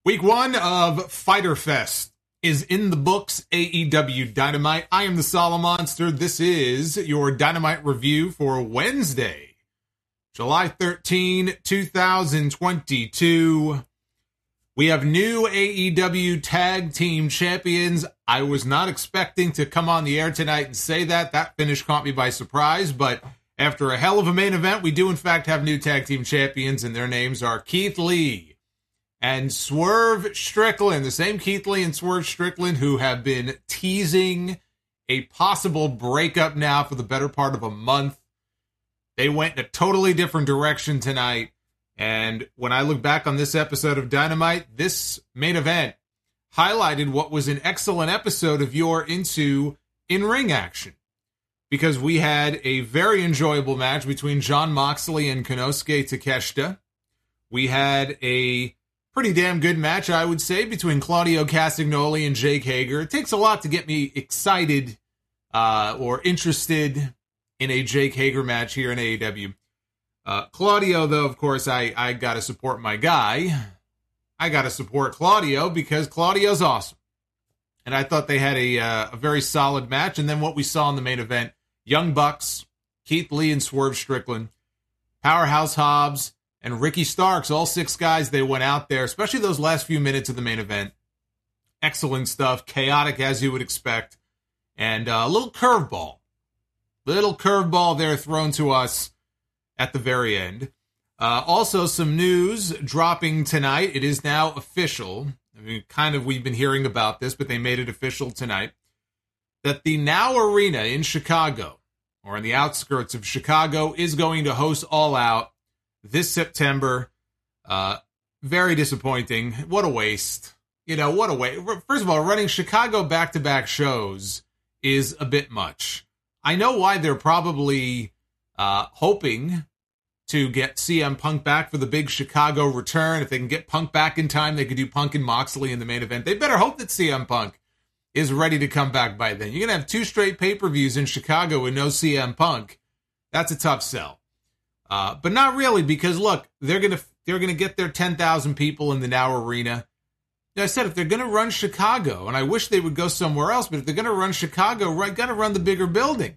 Week 1 of Fyter Fest is in the books. AEW Dynamite. I am the Solid Monster. This is your Dynamite review for Wednesday, July 13, 2022. We have new AEW Tag Team Champions. I was not expecting to come on the air tonight and say that. That finish caught me by surprise, but after a hell of a main event, we do in fact have new Tag Team Champions, and their names are Keith Lee and Swerve Strickland. The same Keith Lee and Swerve Strickland who have been teasing a possible breakup now for the better part of a month. They went in a totally different direction tonight. And when I look back on this episode of Dynamite, this main event highlighted what was an excellent episode of You're Into in-ring action. Because we had a very enjoyable match between Jon Moxley and Konosuke Takeshita. We had a pretty damn good match, I would say, between Claudio Castagnoli and Jake Hager. It takes a lot to get me excited or interested in a Jake Hager match here in AEW. Claudio, though, of course, I got to support my guy. I got to support Claudio because Claudio's awesome. And I thought they had a very solid match. And then what we saw in the main event, Young Bucks, Keith Lee and Swerve Strickland, Powerhouse Hobbs, and Ricky Starks, all six guys, they went out there, especially those last few minutes of the main event. Excellent stuff, chaotic as you would expect, and a little curveball. Little curveball there thrown to us at the very end. Also, some news dropping tonight. It is now official. I mean, we've been hearing about this, but they made it official tonight. That the Now Arena in Chicago, or in the outskirts of Chicago, is going to host All Out this September. Very disappointing. What a waste. What a waste. First of all, running Chicago back-to-back shows is a bit much. I know why they're probably hoping to get CM Punk back for the big Chicago return. If they can get Punk back in time, they could do Punk and Moxley in the main event. They better hope that CM Punk is ready to come back by then. You're going to have 2 straight pay-per-views in Chicago with no CM Punk. That's a tough sell. But not really, because look, they're gonna get their 10,000 people in the Now Arena. Now, I said if they're gonna run Chicago, and I wish they would go somewhere else, but if they're gonna run Chicago, gotta run the bigger building.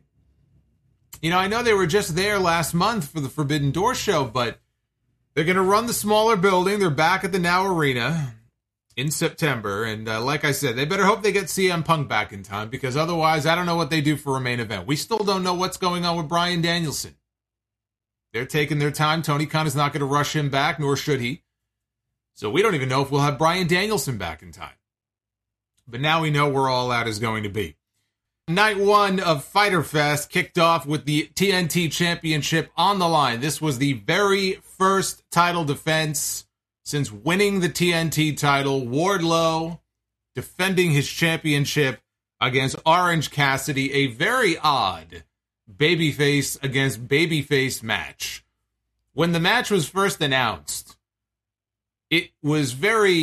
I know they were just there last month for the Forbidden Door show, but they're gonna run the smaller building. They're back at the Now Arena in September, and like I said, they better hope they get CM Punk back in time, because otherwise, I don't know what they do for a main event. We still don't know what's going on with Bryan Danielson. They're taking their time. Tony Khan is not going to rush him back, nor should he. So we don't even know if we'll have Bryan Danielson back in time. But now we know where All Out is going to be. Night 1 of Fyter Fest kicked off with the TNT Championship on the line. This was the very first title defense since winning the TNT title. Wardlow defending his championship against Orange Cassidy. A very odd babyface against babyface match. When the match was first announced, it was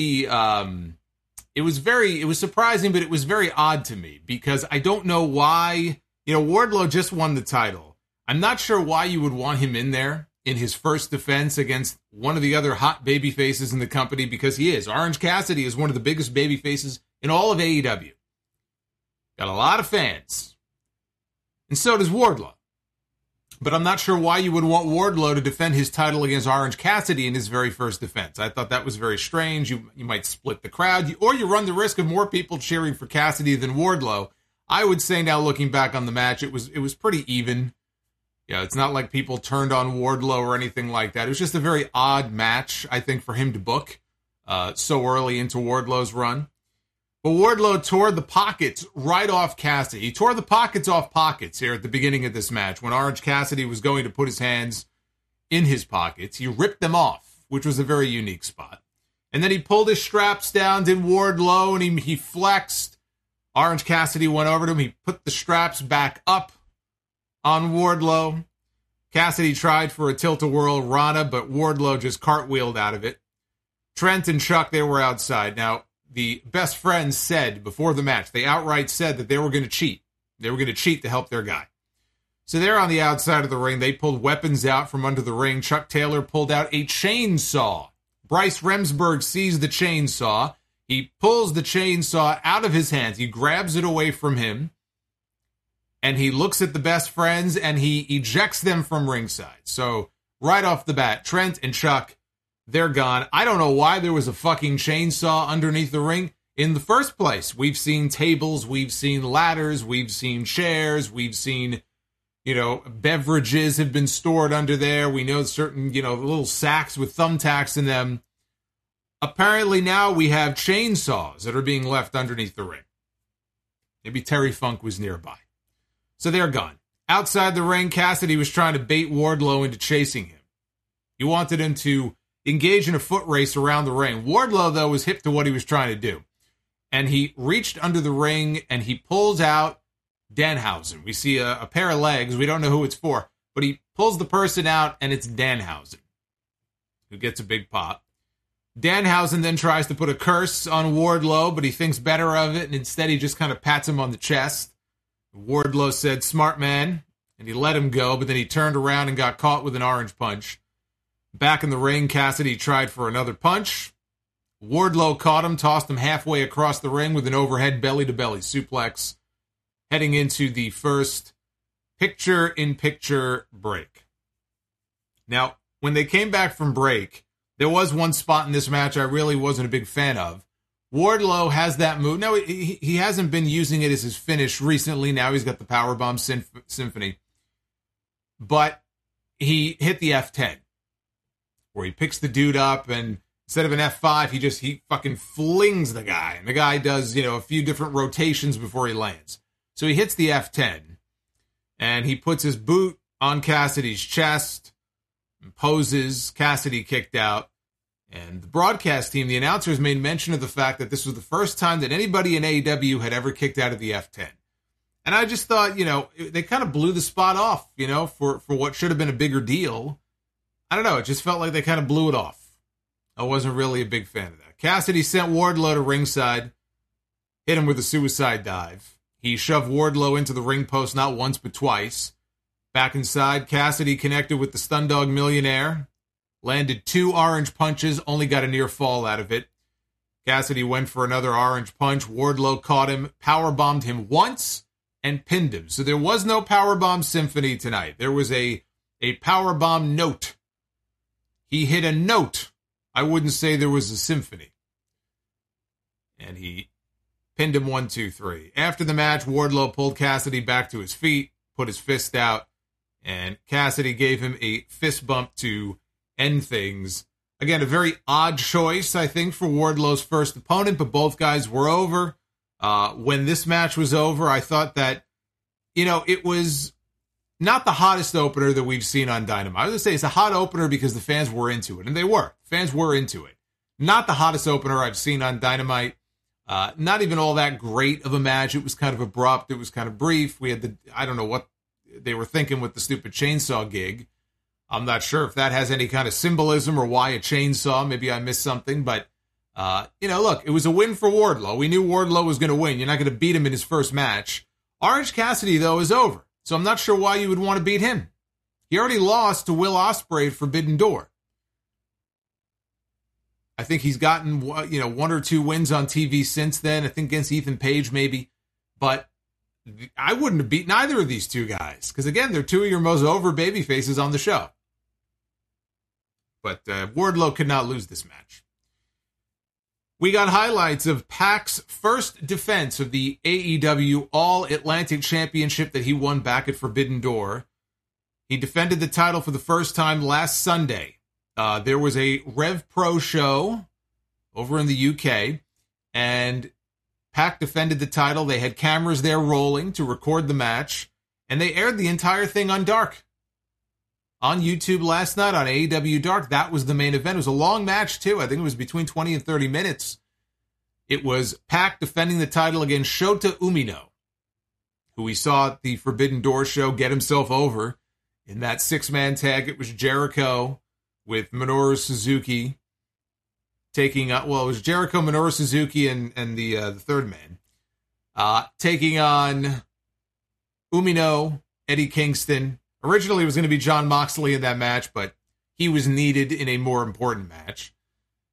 surprising, but it was very odd to me because I don't know why. Wardlow just won the title. I'm not sure why you would want him in there in his first defense against one of the other hot babyfaces in the company, because he is. Orange Cassidy is one of the biggest babyfaces in all of AEW. Got a lot of fans. And so does Wardlow. But I'm not sure why you would want Wardlow to defend his title against Orange Cassidy in his very first defense. I thought that was very strange. You might split the crowd, or you run the risk of more people cheering for Cassidy than Wardlow. I would say now, looking back on the match, it was pretty even. It's not like people turned on Wardlow or anything like that. It was just a very odd match, I think, for him to book so early into Wardlow's run. But Wardlow tore the pockets right off Cassidy. He tore the pockets off pockets here at the beginning of this match. When Orange Cassidy was going to put his hands in his pockets, he ripped them off, which was a very unique spot. And then he pulled his straps down, did Wardlow, and he flexed. Orange Cassidy went over to him. He put the straps back up on Wardlow. Cassidy tried for a tilt-a-whirl Rana, but Wardlow just cartwheeled out of it. Trent and Chuck, they were outside. Now, the best friends said before the match, they outright said that they were going to cheat. They were going to cheat to help their guy. So they're on the outside of the ring. They pulled weapons out from under the ring. Chuck Taylor pulled out a chainsaw Bryce Remsburg sees the chainsaw. He pulls the chainsaw out of his hands. He grabs it away from him. And he looks at the best friends and he ejects them from ringside. So right off the bat, Trent and Chuck, they're gone. I don't know why there was a fucking chainsaw underneath the ring in the first place. We've seen tables, we've seen ladders, we've seen chairs, we've seen, beverages have been stored under there. We know certain, little sacks with thumbtacks in them. Apparently now we have chainsaws that are being left underneath the ring. Maybe Terry Funk was nearby. So they're gone. Outside the ring, Cassidy was trying to bait Wardlow into chasing him. He wanted him to engage in a foot race around the ring. Wardlow, though, was hip to what he was trying to do. And he reached under the ring and he pulls out Danhausen. We see a pair of legs. We don't know who it's for. But he pulls the person out and it's Danhausen, who gets a big pop. Danhausen then tries to put a curse on Wardlow, but he thinks better of it. And instead he just kind of pats him on the chest. Wardlow said, "Smart man," and he let him go, but then he turned around and got caught with an orange punch. Back in the ring, Cassidy tried for another punch. Wardlow caught him, tossed him halfway across the ring with an overhead belly-to-belly suplex, heading into the first picture-in-picture break. Now, when they came back from break, there was one spot in this match I really wasn't a big fan of. Wardlow has that move. Now, he hasn't been using it as his finish recently. Now he's got the Powerbomb Symphony. But he hit the F10, where he picks the dude up, and instead of an F5, he fucking flings the guy. And the guy does, a few different rotations before he lands. So he hits the F10, and he puts his boot on Cassidy's chest, and poses. Cassidy kicked out. And the broadcast team, the announcers, made mention of the fact that this was the first time that anybody in AEW had ever kicked out of the F10. And I just thought, they kind of blew the spot off, for what should have been a bigger deal. I don't know, it just felt like they kind of blew it off. I wasn't really a big fan of that. Cassidy sent Wardlow to ringside, hit him with a suicide dive. He shoved Wardlow into the ring post not once but twice. Back inside, Cassidy connected with the Stundog Millionaire. Landed 2 orange punches, only got a near fall out of it. Cassidy went for another orange punch. Wardlow caught him, powerbombed him once, and pinned him. So there was no Powerbomb Symphony tonight. There was a Powerbomb note. He hit a note. I wouldn't say there was a symphony. And he pinned him 1, 2, 3. After the match, Wardlow pulled Cassidy back to his feet, put his fist out, and Cassidy gave him a fist bump to end things. Again, a very odd choice, I think, for Wardlow's first opponent, but both guys were over. When this match was over, I thought that, it was not the hottest opener that we've seen on Dynamite. I was going to say it's a hot opener because the fans were into it, and they were. Fans were into it. Not the hottest opener I've seen on Dynamite. Not even all that great of a match. It was kind of abrupt. It was kind of brief. We had I don't know what they were thinking with the stupid chainsaw gig. I'm not sure if that has any kind of symbolism or why a chainsaw. Maybe I missed something, but, look, it was a win for Wardlow. We knew Wardlow was going to win. You're not going to beat him in his first match. Orange Cassidy, though, is over, so I'm not sure why you would want to beat him. He already lost to Will Ospreay at Forbidden Door. I think he's gotten, 1 or 2 wins on TV since then. I think against Ethan Page, maybe. But I wouldn't have beaten either of these two guys, because, again, they're 2 of your most over baby faces on the show. But Wardlow could not lose this match. We got highlights of Pac's first defense of the AEW All-Atlantic Championship that he won back at Forbidden Door. He defended the title for the first time last Sunday. There was a Rev Pro show over in the UK, and Pac defended the title. They had cameras there rolling to record the match, and they aired the entire thing on Dark. On YouTube last night on AEW Dark, that was the main event. It was a long match, too. I think it was between 20 and 30 minutes. It was Pac defending the title against Shota Umino, who we saw at the Forbidden Door show get himself over in that 6-man tag. It was Jericho with Minoru Suzuki taking it was Jericho, Minoru Suzuki, and the third man taking on Umino, Eddie Kingston. Originally, it was going to be Jon Moxley in that match, but he was needed in a more important match.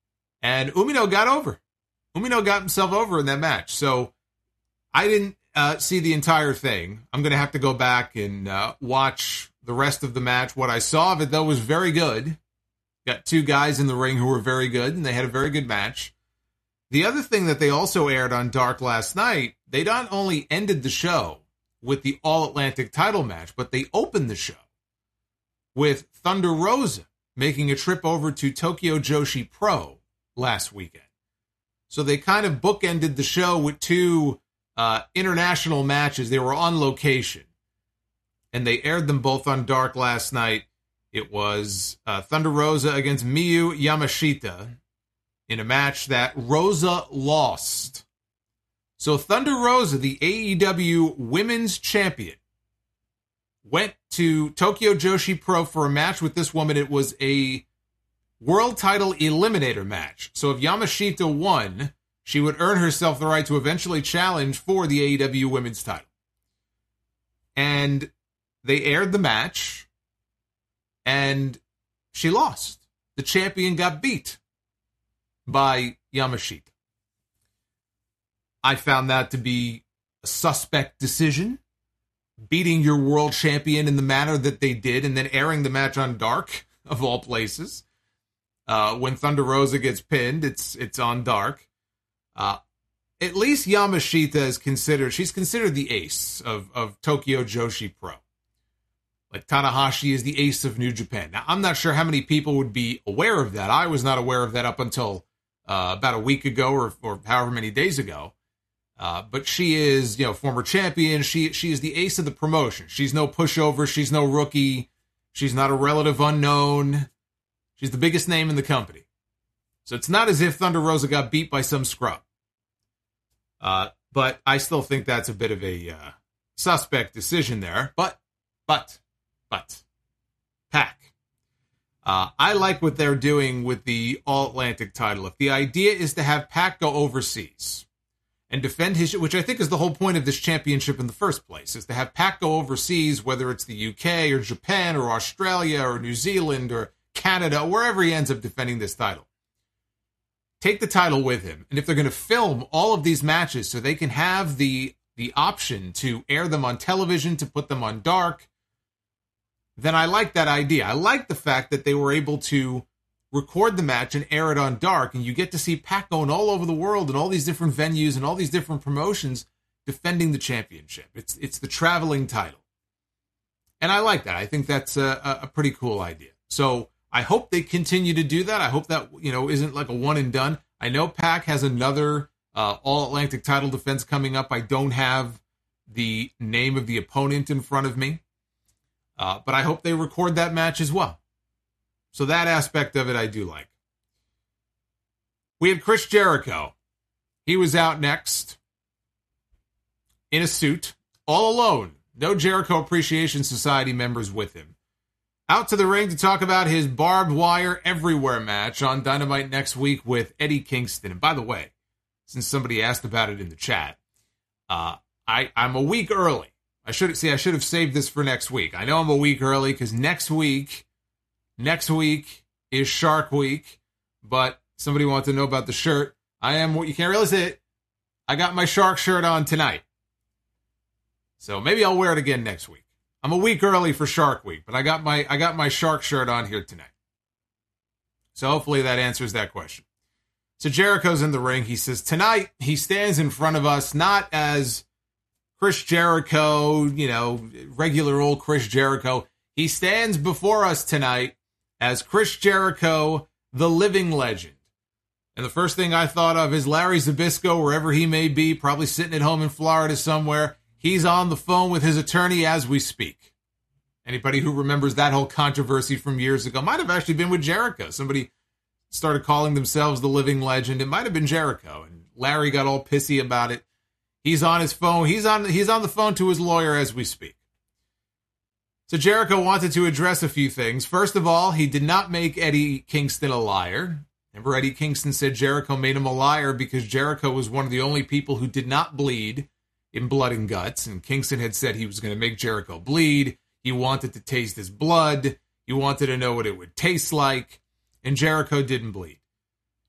And Umino got over. Umino got himself over in that match. So I didn't see the entire thing. I'm going to have to go back and watch the rest of the match. What I saw of it, though, was very good. Got two guys in the ring who were very good, and they had a very good match. The other thing that they also aired on Dark last night, they not only ended the show with the All-Atlantic title match, but they opened the show with Thunder Rosa making a trip over to Tokyo Joshi Pro last weekend. So they kind of bookended the show with two international matches. They were on location, and they aired them both on Dark last night. It was Thunder Rosa against Miyu Yamashita in a match that Rosa lost. So Thunder Rosa, the AEW Women's Champion, went to Tokyo Joshi Pro for a match with this woman. It was a world title eliminator match. So if Yamashita won, she would earn herself the right to eventually challenge for the AEW Women's title. And they aired the match, and she lost. The champion got beat by Yamashita. I found that to be a suspect decision. Beating your world champion in the manner that they did, and then airing the match on Dark, of all places. When Thunder Rosa gets pinned, it's on Dark. At least Yamashita is she's considered the ace of Tokyo Joshi Pro. Like Tanahashi is the ace of New Japan. Now, I'm not sure how many people would be aware of that. I was not aware of that up until about a week ago or however many days ago. But she is, former champion. She is the ace of the promotion. She's no pushover. She's no rookie. She's not a relative unknown. She's the biggest name in the company. So it's not as if Thunder Rosa got beat by some scrub. But I still think that's a bit of a suspect decision there. But, Pac. I like what they're doing with the All-Atlantic title. If the idea is to have Pac go overseas and defend his, which I think is the whole point of this championship in the first place, is to have Pac go overseas, whether it's the UK or Japan or Australia or New Zealand or Canada, wherever he ends up defending this title. Take the title with him. And if they're going to film all of these matches so they can have the option to air them on television, to put them on Dark, then I like that idea. I like the fact that they were able to record the match and air it on Dark, and you get to see Pac going all over the world and all these different venues and all these different promotions defending the championship. It's the traveling title. And I like that. I think that's a pretty cool idea. So I hope they continue to do that. I hope that, isn't like a one and done. I know Pac has another All-Atlantic title defense coming up. I don't have the name of the opponent in front of me. But I hope they record that match as well. So that aspect of it I do like. We had Chris Jericho. He was out next in a suit, all alone. No Jericho Appreciation Society members with him. Out to the ring to talk about his barbed wire everywhere match on Dynamite next week with Eddie Kingston. And by the way, since somebody asked about it in the chat, I'm a week early. I should have saved this for next week. I know I'm a week early because next week is Shark Week, but somebody wanted to know about the shirt. You can't really see it. I got my Shark shirt on tonight. So maybe I'll wear it again next week. I'm a week early for Shark Week, but I got my Shark shirt on here tonight. So hopefully that answers that question. So Jericho's in the ring. He says tonight he stands in front of us not as Chris Jericho, regular old Chris Jericho. He stands before us tonight as Chris Jericho, the living legend. And the first thing I thought of is Larry Zbyszko, wherever he may be, probably sitting at home in Florida somewhere. He's on the phone with his attorney as we speak. Anybody who remembers that whole controversy from years ago might have actually been with Jericho. Somebody started calling themselves the living legend. It might have been Jericho, and Larry got all pissy about it. He's on his phone. He's on the phone to his lawyer as we speak. So Jericho wanted to address a few things. First of all, he did not make Eddie Kingston a liar. Remember, Eddie Kingston said Jericho made him a liar because Jericho was one of the only people who did not bleed in blood and guts. And Kingston had said he was going to make Jericho bleed. He wanted to taste his blood. He wanted to know what it would taste like. And Jericho didn't bleed.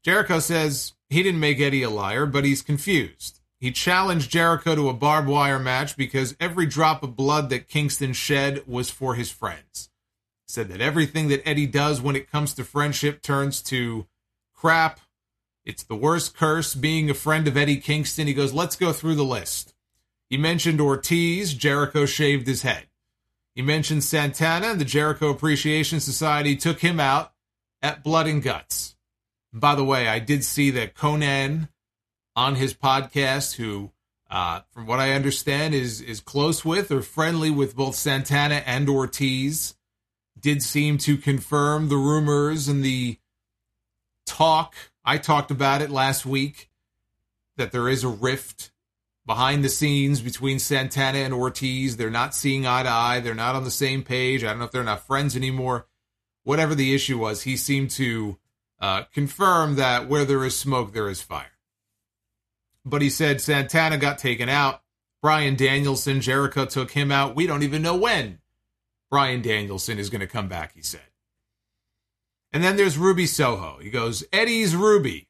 Jericho says he didn't make Eddie a liar, but he's confused. He challenged Jericho to a barbed wire match because every drop of blood that Kingston shed was for his friends. Said that everything that Eddie does when it comes to friendship turns to crap. It's the worst curse, being a friend of Eddie Kingston. He goes, let's go through the list. He mentioned Ortiz. Jericho shaved his head. He mentioned Santana, and the Jericho Appreciation Society took him out at Blood and Guts. And by the way, I did see that Conan on his podcast, who, from what I understand, is close with or friendly with both Santana and Ortiz, did seem to confirm the rumors and the talk. I talked about it last week, that there is a rift behind the scenes between Santana and Ortiz. They're not seeing eye to eye. They're not on the same page. I don't know if they're not friends anymore. Whatever the issue was, he seemed to confirm that where there is smoke, there is fire. But he said Santana got taken out. Bryan Danielson, Jericho took him out. We don't even know when Bryan Danielson is going to come back, he said. And then there's Ruby Soho. He goes, Eddie's Ruby.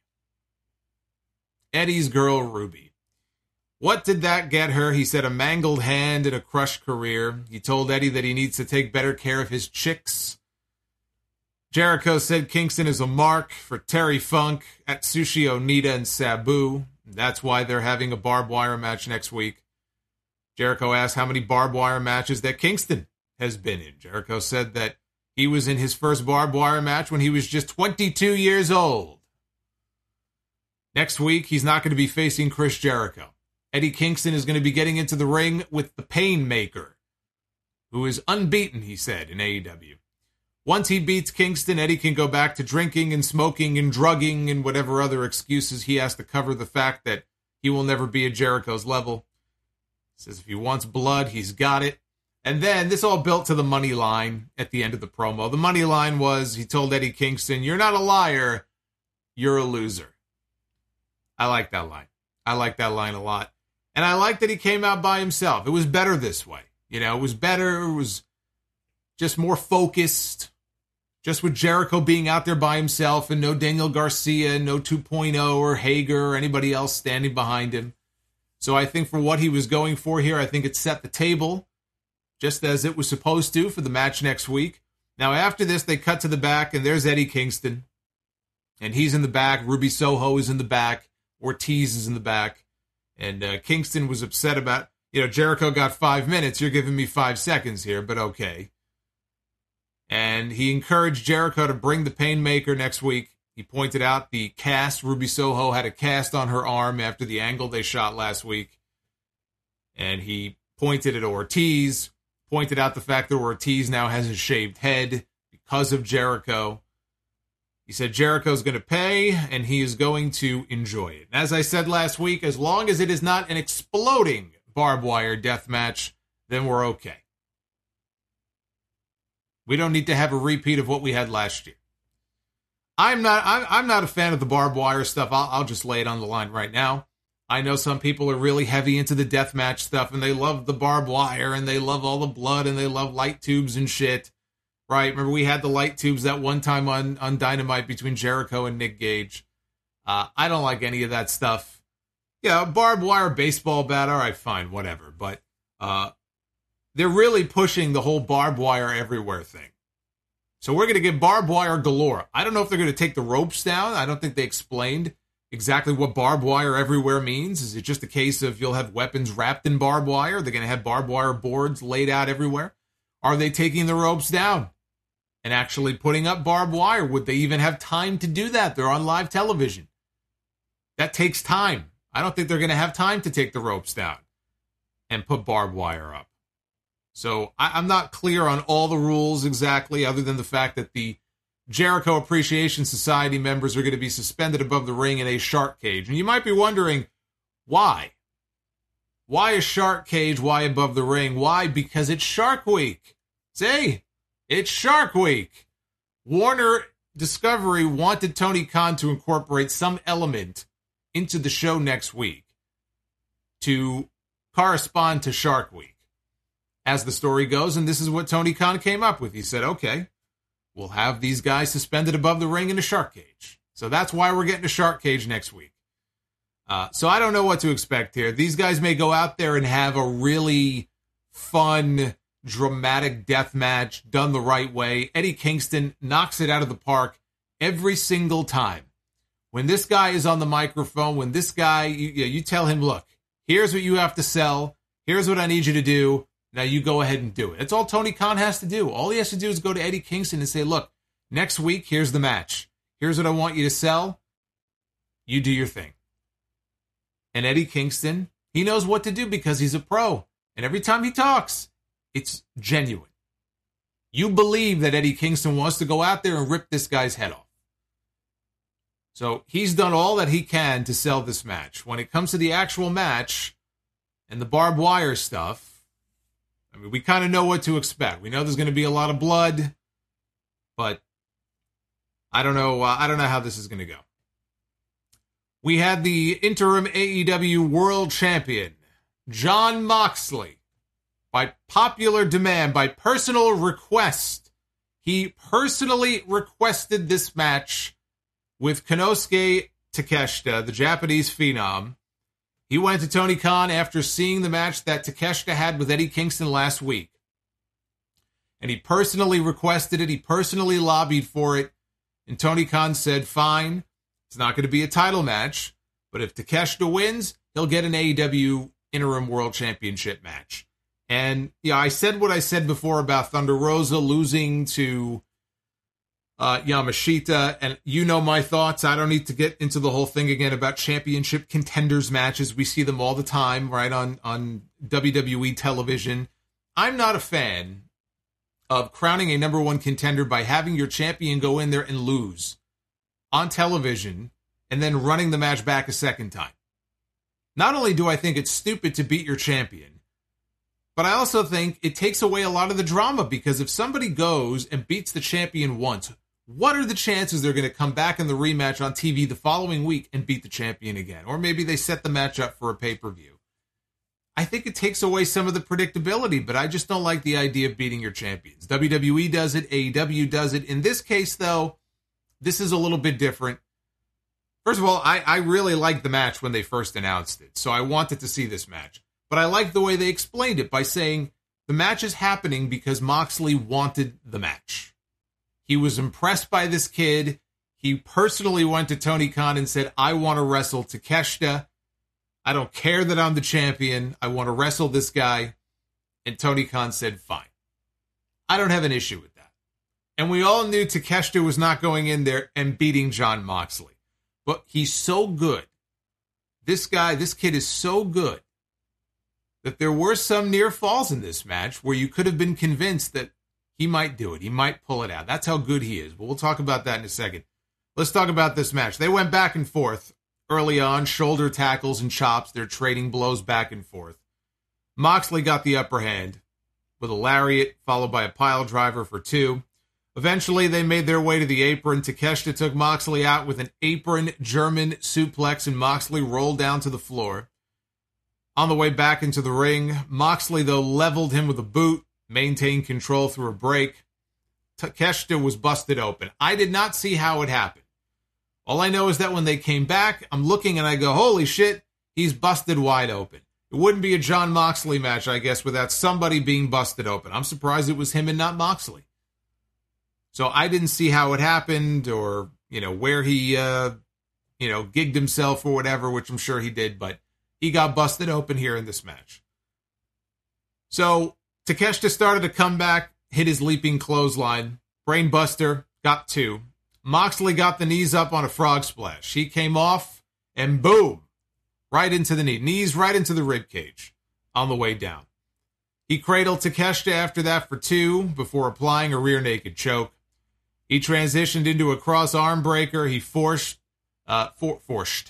Eddie's girl, Ruby. What did that get her? He said a mangled hand and a crushed career. He told Eddie that he needs to take better care of his chicks. Jericho said Kingston is a mark for Terry Funk, Atsushi Onita, and Sabu. That's why they're having a barbed wire match next week. Jericho asked how many barbed wire matches that Kingston has been in. Jericho said that he was in his first barbed wire match when he was just 22 years old. Next week, he's not going to be facing Chris Jericho. Eddie Kingston is going to be getting into the ring with the Painmaker, who is unbeaten, he said, in AEW. Once he beats Kingston, Eddie can go back to drinking and smoking and drugging and whatever other excuses he has to cover the fact that he will never be at Jericho's level. He says if he wants blood, he's got it. And then this all built to the money line at the end of the promo. The money line was, he told Eddie Kingston, you're not a liar, you're a loser. I like that line. I like that line a lot. And I like that he came out by himself. It was better this way. You know, it was better. It was just more focused. Just with Jericho being out there by himself and no Daniel Garcia, no 2.0 or Hager or anybody else standing behind him. So I think for what he was going for here, I think it set the table just as it was supposed to for the match next week. Now after this, they cut to the back and there's Eddie Kingston. And he's in the back. Ruby Soho is in the back. Ortiz is in the back. And Kingston was upset about, Jericho got 5 minutes. You're giving me 5 seconds here, but okay. And he encouraged Jericho to bring the Painmaker next week. He pointed out the cast. Ruby Soho had a cast on her arm after the angle they shot last week. And he pointed at Ortiz, pointed out the fact that Ortiz now has a shaved head because of Jericho. He said Jericho's going to pay, and he is going to enjoy it. And as I said last week, as long as it is not an exploding barbed wire death match, then we're okay. We don't need to have a repeat of what we had last year. I'm not a fan of the barbed wire stuff. I'll just lay it on the line right now. I know some people are really heavy into the deathmatch stuff, and they love the barbed wire, and they love all the blood, and they love light tubes and shit. Right? Remember we had the light tubes that one time on Dynamite between Jericho and Nick Gage. I don't like any of that stuff. Yeah, barbed wire baseball bat, all right, fine, whatever. But they're really pushing the whole barbed wire everywhere thing. So we're going to get barbed wire galore. I don't know if they're going to take the ropes down. I don't think they explained exactly what barbed wire everywhere means. Is it just a case of you'll have weapons wrapped in barbed wire? They're going to have barbed wire boards laid out everywhere? Are they taking the ropes down and actually putting up barbed wire? Would they even have time to do that? They're on live television. That takes time. I don't think they're going to have time to take the ropes down and put barbed wire up. So I'm not clear on all the rules exactly, other than the fact that the Jericho Appreciation Society members are going to be suspended above the ring in a shark cage. And you might be wondering, why? Why a shark cage? Why above the ring? Why? Because it's Shark Week. See? It's Shark Week. Warner Discovery wanted Tony Khan to incorporate some element into the show next week to correspond to Shark Week, as the story goes, and this is what Tony Khan came up with. He said, okay, we'll have these guys suspended above the ring in a shark cage. So that's why we're getting a shark cage next week. So I don't know what to expect here. These guys may go out there and have a really fun, dramatic death match done the right way. Eddie Kingston knocks it out of the park every single time. When this guy is on the microphone, when this guy, you tell him, look, here's what you have to sell. Here's what I need you to do. Now you go ahead and do it. That's all Tony Khan has to do. All he has to do is go to Eddie Kingston and say, look, next week, here's the match. Here's what I want you to sell. You do your thing. And Eddie Kingston, he knows what to do because he's a pro. And every time he talks, it's genuine. You believe that Eddie Kingston wants to go out there and rip this guy's head off. So he's done all that he can to sell this match. When it comes to the actual match and the barbed wire stuff, I mean, we kind of know what to expect. We know there's going to be a lot of blood, but I don't know how this is going to go. We had the interim AEW World Champion, Jon Moxley, by popular demand, by personal request. He personally requested this match with Konosuke Takeshita, the Japanese Phenom. He went to Tony Khan after seeing the match that Takeshita had with Eddie Kingston last week. And he personally requested it. He personally lobbied for it. And Tony Khan said, fine, it's not going to be a title match, but if Takeshita wins, he'll get an AEW Interim World Championship match. And, yeah, I said what I said before about Thunder Rosa losing to Yamashita, and you know my thoughts. I don't need to get into the whole thing again about championship contenders matches. We see them all the time, right, on WWE television. I'm not a fan of crowning a number one contender by having your champion go in there and lose on television and then running the match back a second time. Not only do I think it's stupid to beat your champion, but I also think it takes away a lot of the drama, because if somebody goes and beats the champion once, what are the chances they're going to come back in the rematch on TV the following week and beat the champion again? Or maybe they set the match up for a pay-per-view. I think it takes away some of the predictability, but I just don't like the idea of beating your champions. WWE does it, AEW does it. In this case, though, this is a little bit different. First of all, I really liked the match when they first announced it, so I wanted to see this match. But I liked the way they explained it by saying the match is happening because Moxley wanted the match. He was impressed by this kid. He personally went to Tony Khan and said, I want to wrestle Takeshita. I don't care that I'm the champion. I want to wrestle this guy. And Tony Khan said, fine. I don't have an issue with that. And we all knew Takeshita was not going in there and beating Jon Moxley. But he's so good. This kid is so good that there were some near falls in this match where you could have been convinced that he might do it. He might pull it out. That's how good he is. But we'll talk about that in a second. Let's talk about this match. They went back and forth early on, shoulder tackles and chops. They're trading blows back and forth. Moxley got the upper hand with a lariat, followed by a pile driver for 2. Eventually, they made their way to the apron. Takeshita took Moxley out with an apron German suplex, and Moxley rolled down to the floor. On the way back into the ring, Moxley, though, leveled him with a boot, maintained control through a break. Takeshita was busted open. I did not see how it happened. All I know is that when they came back, I'm looking and I go, holy shit, he's busted wide open. It wouldn't be a Jon Moxley match, I guess, without somebody being busted open. I'm surprised it was him and not Moxley. So I didn't see how it happened or, where he, gigged himself or whatever, which I'm sure he did, but he got busted open here in this match. So Takeshita started to come back, hit his leaping clothesline. Brainbuster got 2. Moxley got the knees up on a frog splash. He came off and boom, right into the knee. Knees right into the rib cage on the way down. He cradled Takeshita after that for 2 before applying a rear naked choke. He transitioned into a cross arm breaker. He forced Takeshita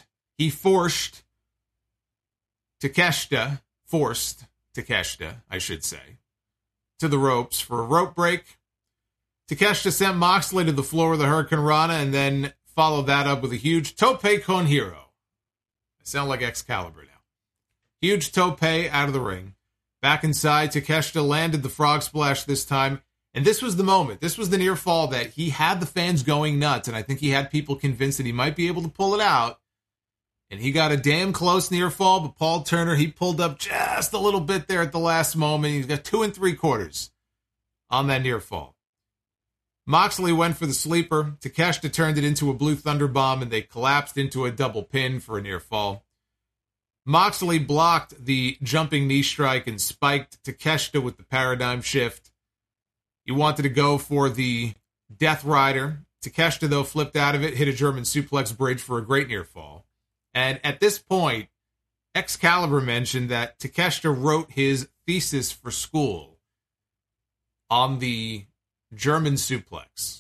to the ropes for a rope break. Takeshita sent Moxley to the floor with a Hurricane Rana and then followed that up with a huge Tope con Hero. I sound like Excalibur now. Huge Tope out of the ring. Back inside, Takeshita landed the frog splash this time And this was the moment. This was the near fall that he had the fans going nuts, and I think he had people convinced that he might be able to pull it out. And he got a damn close near fall, but Paul Turner, he pulled up just a little bit there at the last moment. He's got 2 3/4 on that near fall. Moxley went for the sleeper. Takeshita turned it into a blue thunder bomb, and they collapsed into a double pin for a near fall. Moxley blocked the jumping knee strike and spiked Takeshita with the paradigm shift. He wanted to go for the Death Rider. Takeshita, though, flipped out of it, hit a German suplex bridge for a great near fall. And at this point, Excalibur mentioned that Takeshita wrote his thesis for school on the German suplex.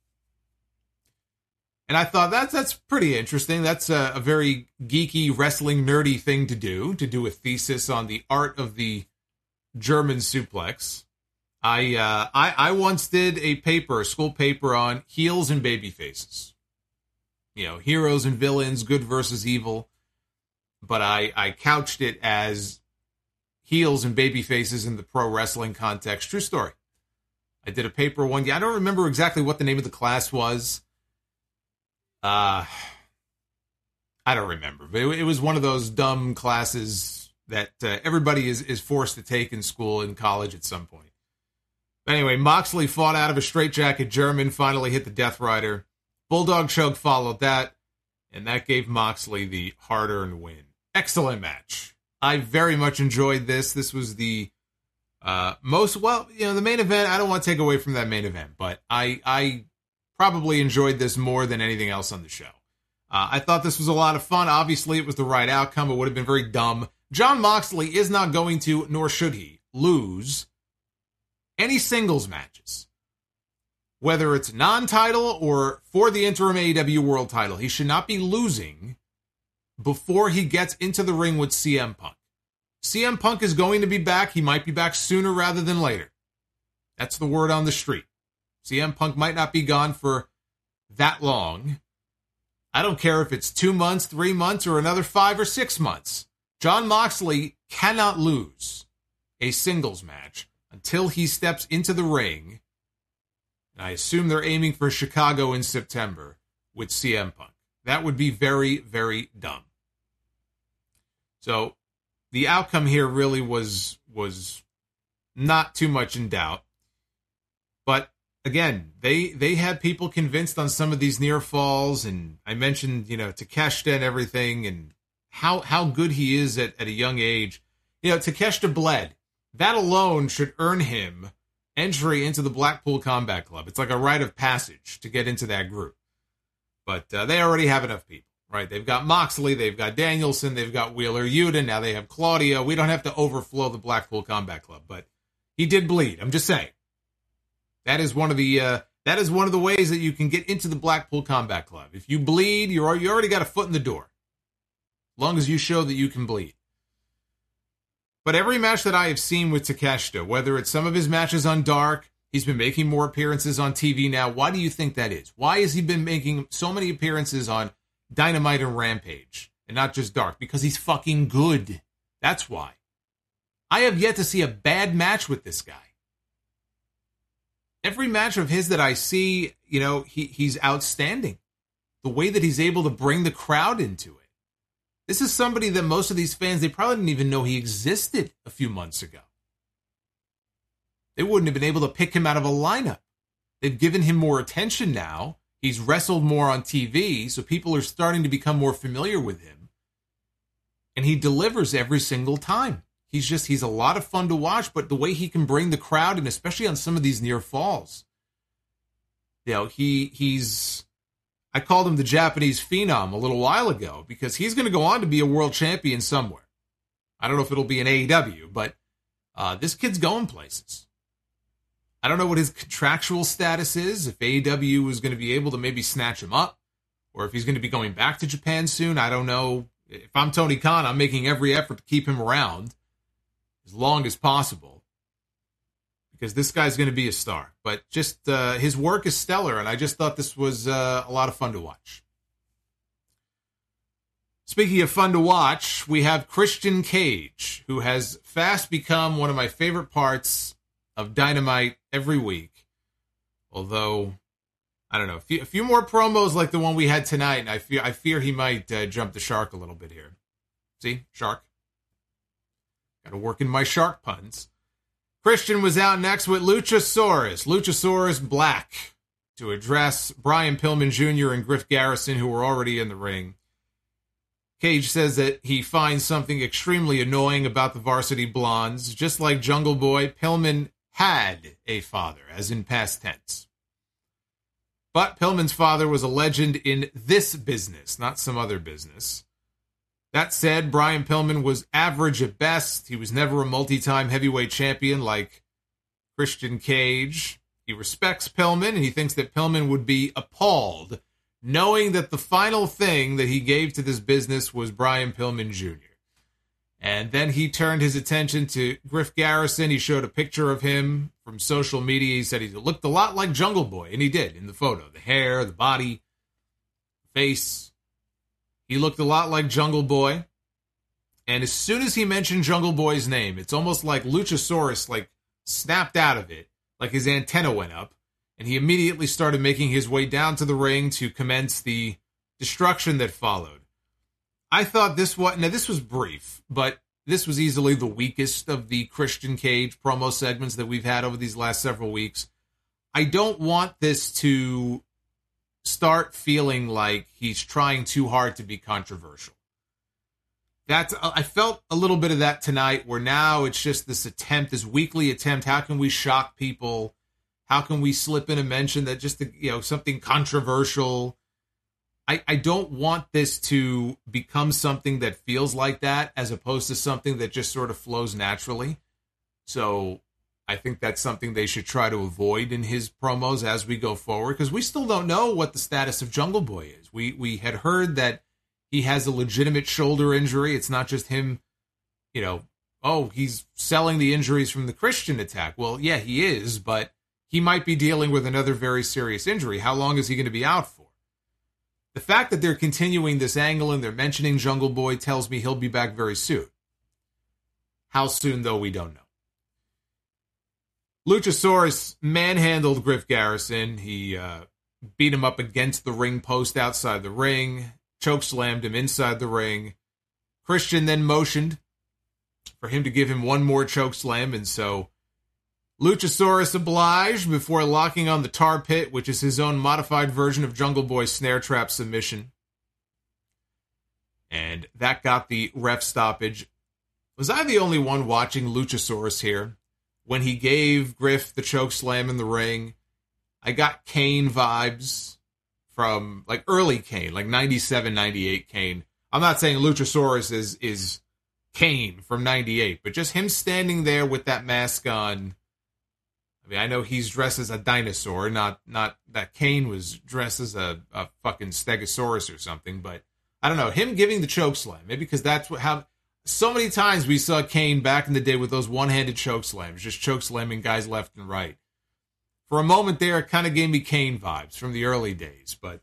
And I thought that's pretty interesting. That's a very geeky, wrestling, nerdy thing to do a thesis on the art of the German suplex. I once did a school paper on heels and baby faces. You know, heroes and villains, good versus evil. But I couched it as heels and baby faces in the pro wrestling context. True story. I did a paper one day. I don't remember exactly what the name of the class was. I don't remember. But it was one of those dumb classes that everybody is forced to take in school, in college at some point. Anyway, Moxley fought out of a straitjacket German, finally hit the Death Rider. Bulldog choke followed that, and that gave Moxley the hard-earned win. Excellent match. I very much enjoyed this. This was the the main event. I don't want to take away from that main event, but I probably enjoyed this more than anything else on the show. I thought this was a lot of fun. Obviously, it was the right outcome. It would have been very dumb. Jon Moxley is not going to, nor should he, lose any singles matches. Whether it's non-title or for the interim AEW World title, he should not be losing before he gets into the ring with CM Punk. CM Punk is going to be back. He might be back sooner rather than later. That's the word on the street. CM Punk might not be gone for that long. I don't care if it's 2 months, 3 months, or another 5 or 6 months. Jon Moxley cannot lose a singles match until he steps into the ring. And I assume they're aiming for Chicago in September with CM Punk. That would be very, very dumb. So the outcome here really was not too much in doubt. But again, they had people convinced on some of these near falls, and I mentioned, Takeshita and everything, and how good he is at a young age. Takeshita bled. That alone should earn him entry into the Blackpool Combat Club. It's like a rite of passage to get into that group. But they already have enough people, right? They've got Moxley, they've got Danielson, they've got Wheeler Yuta, now they have Claudio. We don't have to overflow the Blackpool Combat Club, but he did bleed. I'm just saying. That is one of the ways that you can get into the Blackpool Combat Club. If you bleed, you already got a foot in the door. As long as you show that you can bleed. But every match that I have seen with Takeshita, whether it's some of his matches on Dark, he's been making more appearances on TV now. Why do you think that is? Why has he been making so many appearances on Dynamite and Rampage and not just Dark? Because he's fucking good. That's why. I have yet to see a bad match with this guy. Every match of his that I see, he's outstanding. The way that he's able to bring the crowd into it. This is somebody that most of these fans, they probably didn't even know he existed a few months ago. They wouldn't have been able to pick him out of a lineup. They've given him more attention now. He's wrestled more on TV, so people are starting to become more familiar with him. And he delivers every single time. He's a lot of fun to watch, but the way he can bring the crowd in, especially on some of these near falls. I called him the Japanese Phenom a little while ago because he's going to go on to be a world champion somewhere. I don't know if it'll be in AEW, but this kid's going places. I don't know what his contractual status is, if AEW is going to be able to maybe snatch him up, or if he's going to be going back to Japan soon. I don't know. If I'm Tony Khan, I'm making every effort to keep him around as long as possible, because this guy's going to be a star. But just his work is stellar, and I just thought this was a lot of fun to watch. Speaking of fun to watch, we have Christian Cage, who has fast become one of my favorite parts of Dynamite every week. Although, I don't know, a few more promos like the one we had tonight, and I fear he might jump the shark a little bit here. See? Shark. Got to work in my shark puns. Christian was out next with Luchasaurus Black, to address Brian Pillman Jr. and Griff Garrison, who were already in the ring. Cage says that he finds something extremely annoying about the Varsity Blondes. Just like Jungle Boy, Pillman had a father, as in past tense. But Pillman's father was a legend in this business, not some other business. That said, Brian Pillman was average at best. He was never a multi-time heavyweight champion like Christian Cage. He respects Pillman, and he thinks that Pillman would be appalled knowing that the final thing that he gave to this business was Brian Pillman Jr. And then he turned his attention to Griff Garrison. He showed a picture of him from social media. He said he looked a lot like Jungle Boy, and he did in the photo. The hair, the body, face. He looked a lot like Jungle Boy. And as soon as he mentioned Jungle Boy's name, it's almost like Luchasaurus snapped out of it, like his antenna went up, and he immediately started making his way down to the ring to commence the destruction that followed. I thought this was brief, but this was easily the weakest of the Christian Cage promo segments that we've had over these last several weeks. I don't want this to start feeling like he's trying too hard to be controversial. I felt a little bit of that tonight, where now it's just this weekly attempt. How can we shock people? How can we slip in a mention that just, something controversial? I don't want this to become something that feels like that, as opposed to something that just sort of flows naturally. So I think that's something they should try to avoid in his promos as we go forward, because we still don't know what the status of Jungle Boy is. We had heard that he has a legitimate shoulder injury. It's not just him, he's selling the injuries from the Christian attack. Well, yeah, he is, but he might be dealing with another very serious injury. How long is he going to be out for? The fact that they're continuing this angle and they're mentioning Jungle Boy tells me he'll be back very soon. How soon, though, we don't know. Luchasaurus manhandled Griff Garrison. He beat him up against the ring post outside the ring, chokeslammed him inside the ring. Christian then motioned for him to give him one more chokeslam, and so Luchasaurus obliged before locking on the tar pit, which is his own modified version of Jungle Boy's snare trap submission. And that got the ref stoppage. Was I the only one watching Luchasaurus here? When he gave Griff the choke slam in the ring, I got Kane vibes from early Kane, 97, 98 Kane. I'm not saying Luchasaurus is Kane from 98, but just him standing there with that mask on. I mean, I know he's dressed as a dinosaur, not that Kane was dressed as a fucking Stegosaurus or something, but I don't know, him giving the choke slam, maybe because that's how so many times we saw Kane back in the day with those one-handed choke slams, just choke slamming guys left and right. For a moment there, it kind of gave me Kane vibes from the early days, but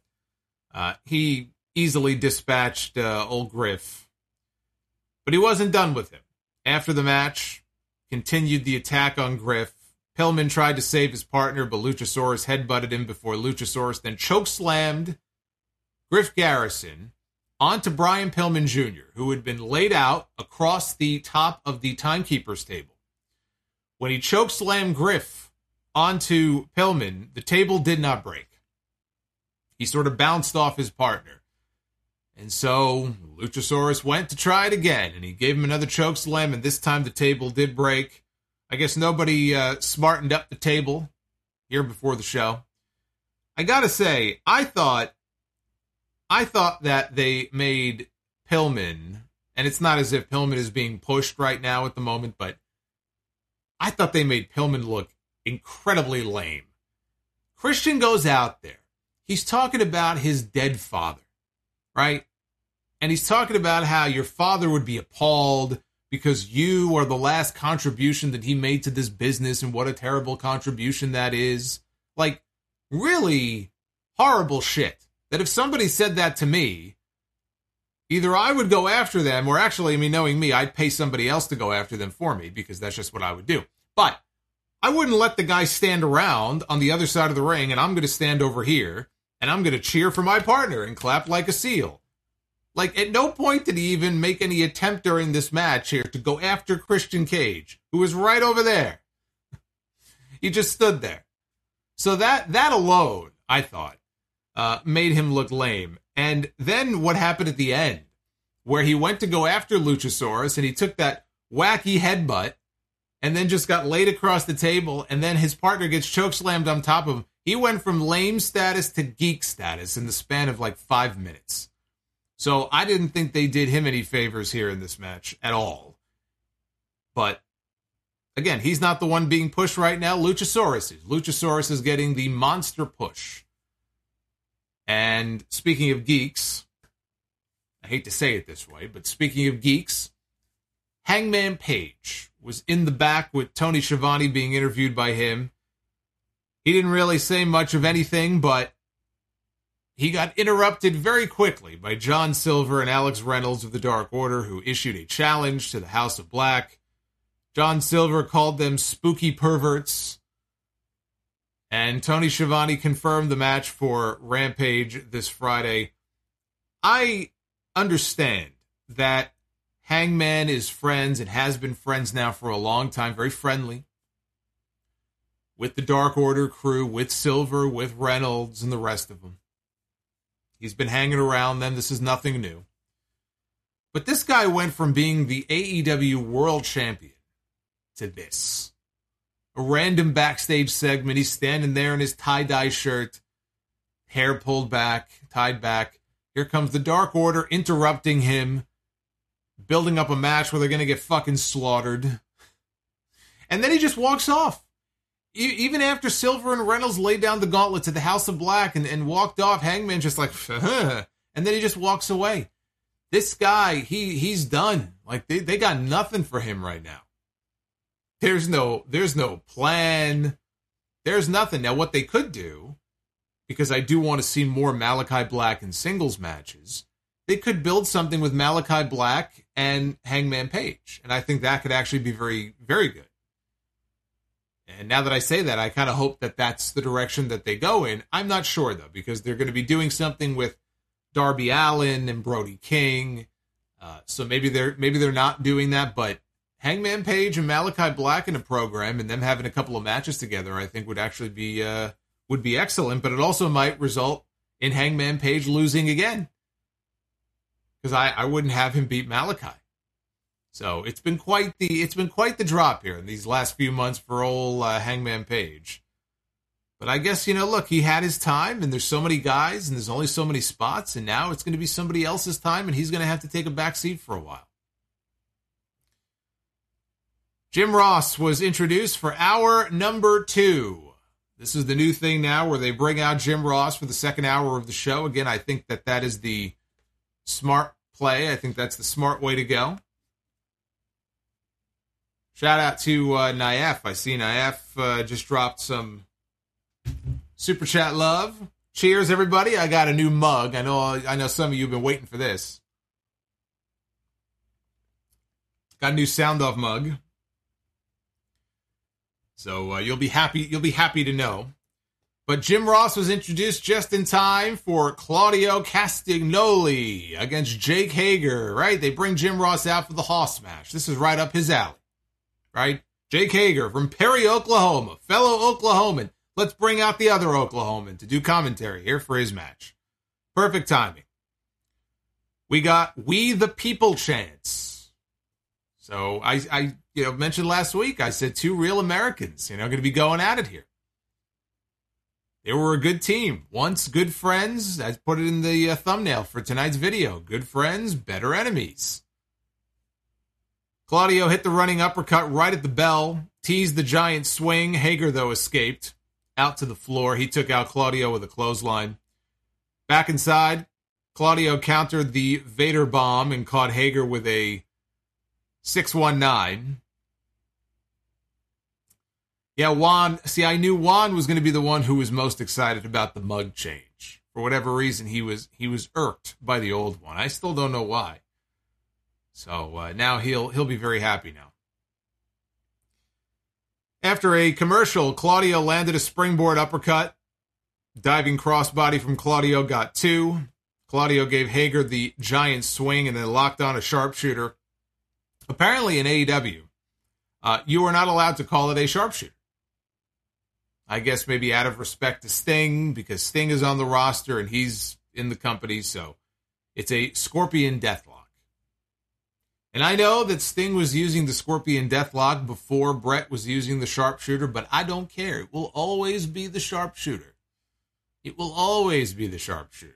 he easily dispatched old Griff. But he wasn't done with him. After the match, continued the attack on Griff. Pillman tried to save his partner, but Luchasaurus headbutted him before Luchasaurus then chokeslammed Griff Garrison onto Brian Pillman Jr., who had been laid out across the top of the timekeeper's table. When he chokeslammed Griff onto Pillman, the table did not break. He sort of bounced off his partner. And so Luchasaurus went to try it again, and he gave him another chokeslam, and this time the table did break. I guess nobody smartened up the table here before the show. I gotta say, I thought that they made Pillman, and it's not as if Pillman is being pushed right now at the moment, but I thought they made Pillman look incredibly lame. Christian goes out there. He's talking about his dead father, right? And he's talking about how your father would be appalled because you are the last contribution that he made to this business, and what a terrible contribution that is. Really horrible shit. That if somebody said that to me, either I would go after them, or actually, knowing me, I'd pay somebody else to go after them for me, because that's just what I would do. But I wouldn't let the guy stand around on the other side of the ring, and I'm going to stand over here, and I'm going to cheer for my partner and clap like a seal. Like, at no point did he even make any attempt during this match here to go after Christian Cage, who was right over there. He just stood there. So that alone, I thought, made him look lame. And then what happened at the end, where he went to go after Luchasaurus, and he took that wacky headbutt, and then just got laid across the table, and then his partner gets chokeslammed on top of him. He went from lame status to geek status in the span of like 5 minutes. So I didn't think they did him any favors here in this match at all. But, again, he's not the one being pushed right now. Luchasaurus is. Luchasaurus is getting the monster push. And speaking of geeks, I hate to say it this way, but speaking of geeks, Hangman Page was in the back with Tony Schiavone being interviewed by him. He didn't really say much of anything, but he got interrupted very quickly by John Silver and Alex Reynolds of the Dark Order, who issued a challenge to the House of Black. John Silver called them spooky perverts. And Tony Schiavone confirmed the match for Rampage this Friday. I understand that Hangman is friends and has been friends now for a long time, very friendly, with the Dark Order crew, with Silver, with Reynolds, and the rest of them. He's been hanging around them. This is nothing new. But this guy went from being the AEW World Champion to this. A random backstage segment. He's standing there in his tie-dye shirt, hair pulled back, tied back. Here comes the Dark Order interrupting him, building up a match where they're going to get fucking slaughtered. And then he just walks off. Even after Silver and Reynolds laid down the gauntlet to the House of Black and walked off, Hangman just like, and then he just walks away. This guy, he's done. Like, they got nothing for him right now. There's no plan. There's nothing. Now, what they could do, because I do want to see more Malachi Black in singles matches, they could build something with Malachi Black and Hangman Page. And I think that could actually be very, very good. And now that I say that, I kind of hope that that's the direction that they go in. I'm not sure, though, because they're going to be doing something with Darby Allin and Brody King. So maybe they're not doing that, but Hangman Page and Malachi Black in a program and them having a couple of matches together, I think would actually be excellent, but it also might result in Hangman Page losing again. Because I wouldn't have him beat Malachi. So it's been quite the drop here in these last few months for old Hangman Page. But I guess, look, he had his time, and there's so many guys, and there's only so many spots, and now it's going to be somebody else's time, and he's going to have to take a back seat for a while. Jim Ross was introduced for hour number 2. This is the new thing now where they bring out Jim Ross for the second hour of the show. Again, I think that is the smart play. I think that's the smart way to go. Shout out to Naif. I see Naif just dropped some super chat love. Cheers, everybody. I got a new mug. I know some of you have been waiting for this. Got a new sound off mug. So you'll be happy to know. But Jim Ross was introduced just in time for Claudio Castagnoli against Jake Hager, right? They bring Jim Ross out for the Hoss match. This is right up his alley, right? Jake Hager from Perry, Oklahoma, fellow Oklahoman. Let's bring out the other Oklahoman to do commentary here for his match. Perfect timing. We got We the People chants. So I mentioned last week, I said 2 real Americans, going to be going at it here. They were a good team. Once good friends. I put it in the thumbnail for tonight's video. Good friends, better enemies. Claudio hit the running uppercut right at the bell. Teased the giant swing. Hager, though, escaped. Out to the floor. He took out Claudio with a clothesline. Back inside, Claudio countered the Vader bomb and caught Hager with a 619. Yeah, Juan. See, I knew Juan was going to be the one who was most excited about the mug change. For whatever reason, he was irked by the old one. I still don't know why. So now he'll be very happy now. after a commercial, Claudio landed a springboard uppercut. Diving crossbody from Claudio got 2. Claudio gave Hager the giant swing and then locked on a sharpshooter. Apparently in AEW, you are not allowed to call it a sharpshooter. I guess maybe out of respect to Sting, because Sting is on the roster and he's in the company, so it's a Scorpion Deathlock. And I know that Sting was using the Scorpion Deathlock before Brett was using the sharpshooter, but I don't care. It will always be the sharpshooter. It will always be the sharpshooter.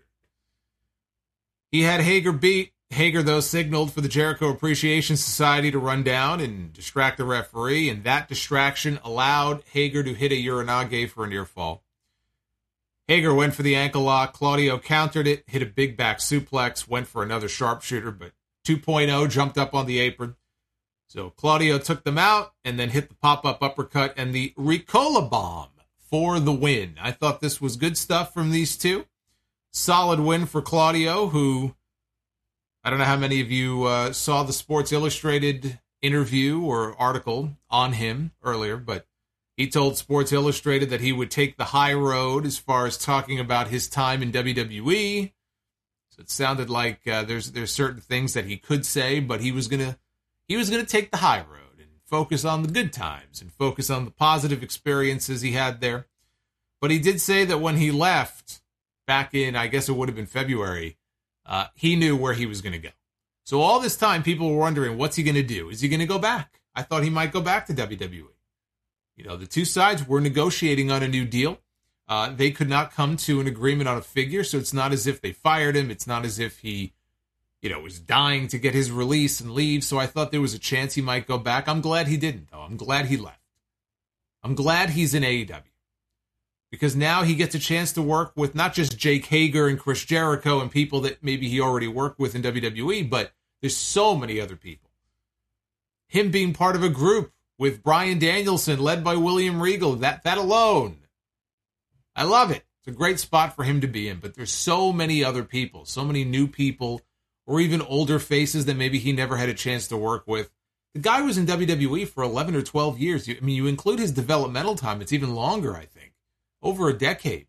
He had Hager beat. Hager, though, signaled for the Jericho Appreciation Society to run down and distract the referee, and that distraction allowed Hager to hit a Uranage for a near fall. Hager went for the ankle lock. Claudio countered it, hit a big back suplex, went for another sharpshooter, but 2.0 jumped up on the apron. So Claudio took them out and then hit the pop-up uppercut and the Ricola Bomb for the win. I thought this was good stuff from these two. Solid win for Claudio, who, I don't know how many of you saw the Sports Illustrated interview or article on him earlier, but he told Sports Illustrated that he would take the high road as far as talking about his time in WWE. So it sounded like there's certain things that he could say, but he was gonna take the high road and focus on the good times and focus on the positive experiences he had there. But he did say that when he left back in, I guess it would have been February, he knew where he was going to go. So all this time, people were wondering, what's he going to do? Is he going to go back? I thought he might go back to WWE. You know, the two sides were negotiating on a new deal. They could not come to an agreement on a figure, so it's not as if they fired him. It's not as if he, was dying to get his release and leave. So I thought there was a chance he might go back. I'm glad he didn't, though. I'm glad he left. I'm glad he's in AEW. Because now he gets a chance to work with not just Jake Hager and Chris Jericho and people that maybe he already worked with in WWE, but there's so many other people. Him being part of a group with Bryan Danielson, led by William Regal, that alone, I love it. It's a great spot for him to be in, but there's so many other people, so many new people, or even older faces that maybe he never had a chance to work with. The guy was in WWE for 11 or 12 years. You include his developmental time, it's even longer, I think. Over a decade.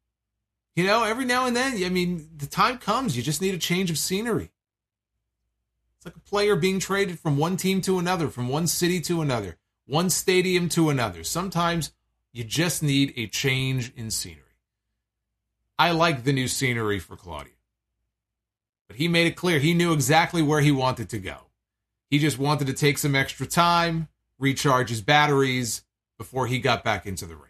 Every now and then, the time comes, you just need a change of scenery. It's like a player being traded from one team to another, from one city to another, one stadium to another. Sometimes you just need a change in scenery. I like the new scenery for Claudio. But he made it clear he knew exactly where he wanted to go. He just wanted to take some extra time, recharge his batteries before he got back into the ring.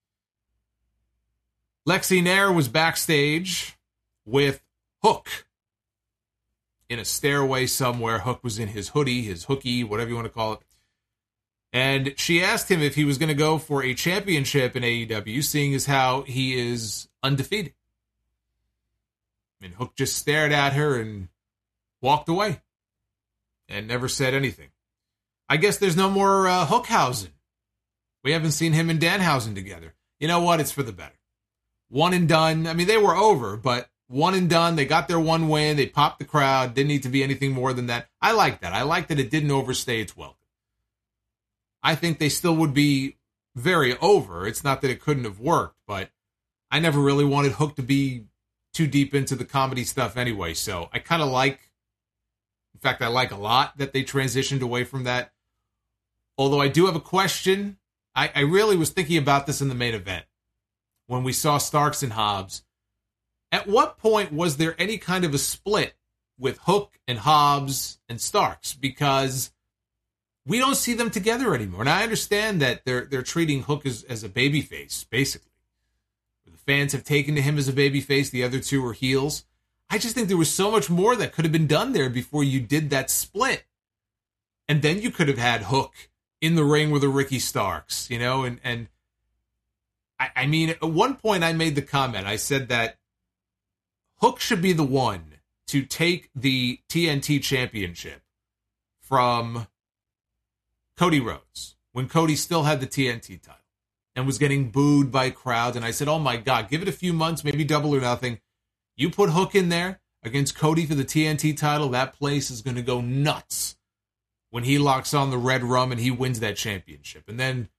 Lexi Nair was backstage with Hook in a stairway somewhere. Hook was in his hoodie, his hookie, whatever you want to call it. And she asked him if he was going to go for a championship in AEW, seeing as how he is undefeated. And Hook just stared at her and walked away and never said anything. I guess there's no more Hookhausen. We haven't seen him and Danhausen together. You know what? It's for the better. One and done. They were over, but one and done. They got their one win. They popped the crowd. Didn't need to be anything more than that. I like that. I like that it didn't overstay its welcome. I think they still would be very over. It's not that it couldn't have worked, but I never really wanted Hook to be too deep into the comedy stuff anyway. So I kind of like, in fact, I like a lot that they transitioned away from that. Although I do have a question. I really was thinking about this in the main event. When we saw Starks and Hobbs, at what point was there any kind of a split with Hook and Hobbs and Starks? Because we don't see them together anymore. And I understand that they're treating Hook as a babyface, basically. The fans have taken to him as a babyface. The other two are heels. I just think there was so much more that could have been done there before you did that split. And then you could have had Hook in the ring with a Ricky Starks, and at one point I made the comment, I said that Hook should be the one to take the TNT championship from Cody Rhodes when Cody still had the TNT title and was getting booed by crowds. And I said, oh my God, give it a few months, maybe Double or Nothing. You put Hook in there against Cody for the TNT title, that place is going to go nuts when he locks on the red rum and he wins that championship. And then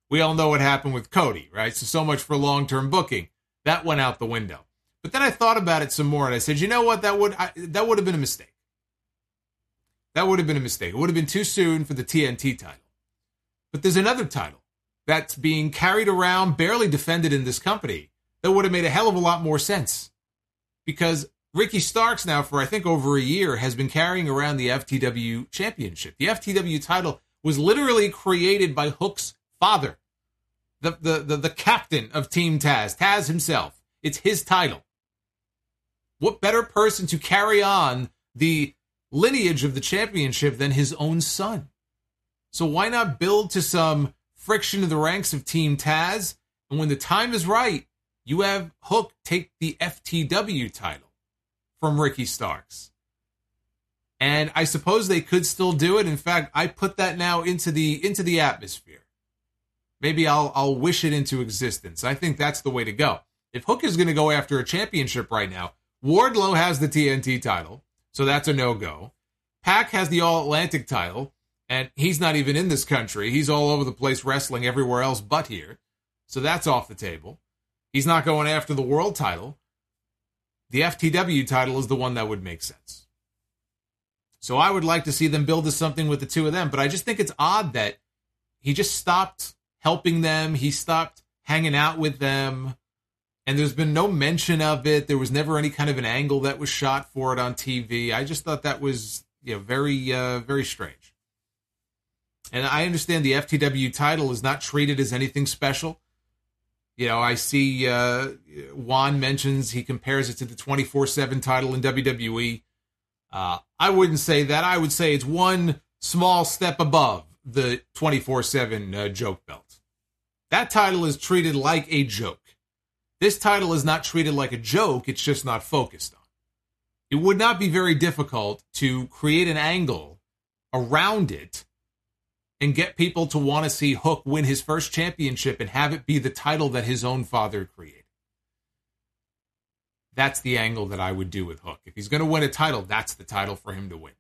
We all know what happened with Cody, right? So much for long-term booking. That went out the window. But then I thought about it some more, and I said, you know what? That would have been a mistake. That would have been a mistake. It would have been too soon for the TNT title. But there's another title that's being carried around, barely defended in this company, that would have made a hell of a lot more sense. Because Ricky Starks now, for I think over a year, has been carrying around the FTW championship. The FTW title was literally created by Hook's father, the captain of Team Taz, Taz himself. It's his title. What better person to carry on the lineage of the championship than his own son? So why not build to some friction in the ranks of Team Taz? And when the time is right, you have Hook take the FTW title from Ricky Starks. And I suppose they could still do it. In fact, I put that now into the atmosphere. Maybe I'll wish it into existence. I think that's the way to go. If Hook is going to go after a championship right now, Wardlow has the TNT title, so that's a no-go. Pac has the All-Atlantic title, and he's not even in this country. He's all over the place wrestling everywhere else but here. So that's off the table. He's not going after the world title. The FTW title is the one that would make sense. So I would like to see them build to something with the two of them, but I just think it's odd that he just stopped helping them. He stopped hanging out with them. And there's been no mention of it. There was never any kind of an angle that was shot for it on TV. I just thought that was, very strange. And I understand the FTW title is not treated as anything special. I see Juan mentions he compares it to the 24/7 title in WWE. I wouldn't say that. I would say it's one small step above the 24/7 joke belt. That title is treated like a joke. This title is not treated like a joke, it's just not focused on. It would not be very difficult to create an angle around it and get people to want to see Hook win his first championship and have it be the title that his own father created. That's the angle that I would do with Hook. If he's going to win a title, that's the title for him to win.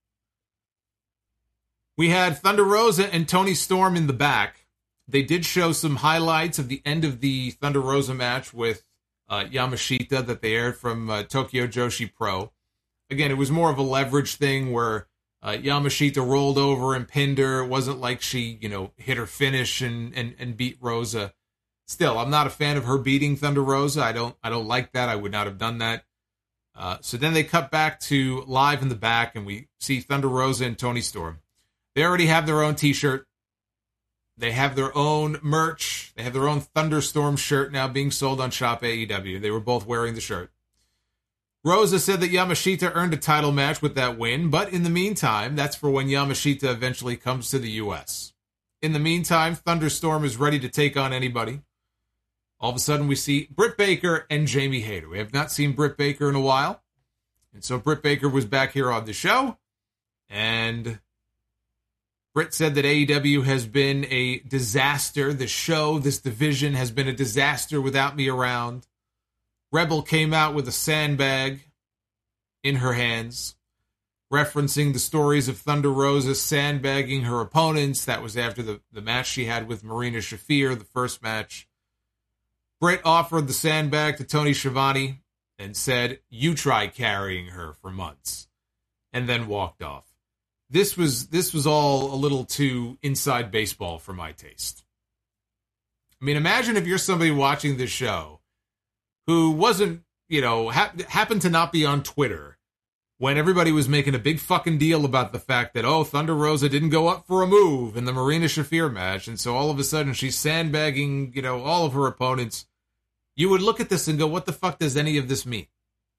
We had Thunder Rosa and Toni Storm in the back. They did show some highlights of the end of the Thunder Rosa match with Yamashita that they aired from Tokyo Joshi Pro. Again, it was more of a leverage thing where Yamashita rolled over and pinned her. It wasn't like she, hit her finish and beat Rosa. Still, I'm not a fan of her beating Thunder Rosa. I don't like that. I would not have done that. So then they cut back to live in the back, and we see Thunder Rosa and Toni Storm. They already have their own T-shirt. They have their own merch. They have their own Thunderstorm shirt now being sold on Shop AEW. They were both wearing the shirt. Rosa said that Yamashita earned a title match with that win, but in the meantime, that's for when Yamashita eventually comes to the U.S. In the meantime, Thunderstorm is ready to take on anybody. All of a sudden, we see Britt Baker and Jamie Hayter. We have not seen Britt Baker in a while. And so Britt Baker was back here on the show, and Britt said that AEW has been a disaster. The show, this division, has been a disaster without me around. Rebel came out with a sandbag in her hands, referencing the stories of Thunder Rosa sandbagging her opponents. That was after the match she had with Marina Shafir, the first match. Britt offered the sandbag to Tony Schiavone and said, "You try carrying her for months," and then walked off. This was all a little too inside baseball for my taste. I mean, imagine if you're somebody watching this show who wasn't, happened to not be on Twitter when everybody was making a big fucking deal about the fact that, Thunder Rosa didn't go up for a move in the Marina Shafir match, and so all of a sudden she's sandbagging, all of her opponents. You would look at this and go, what the fuck does any of this mean?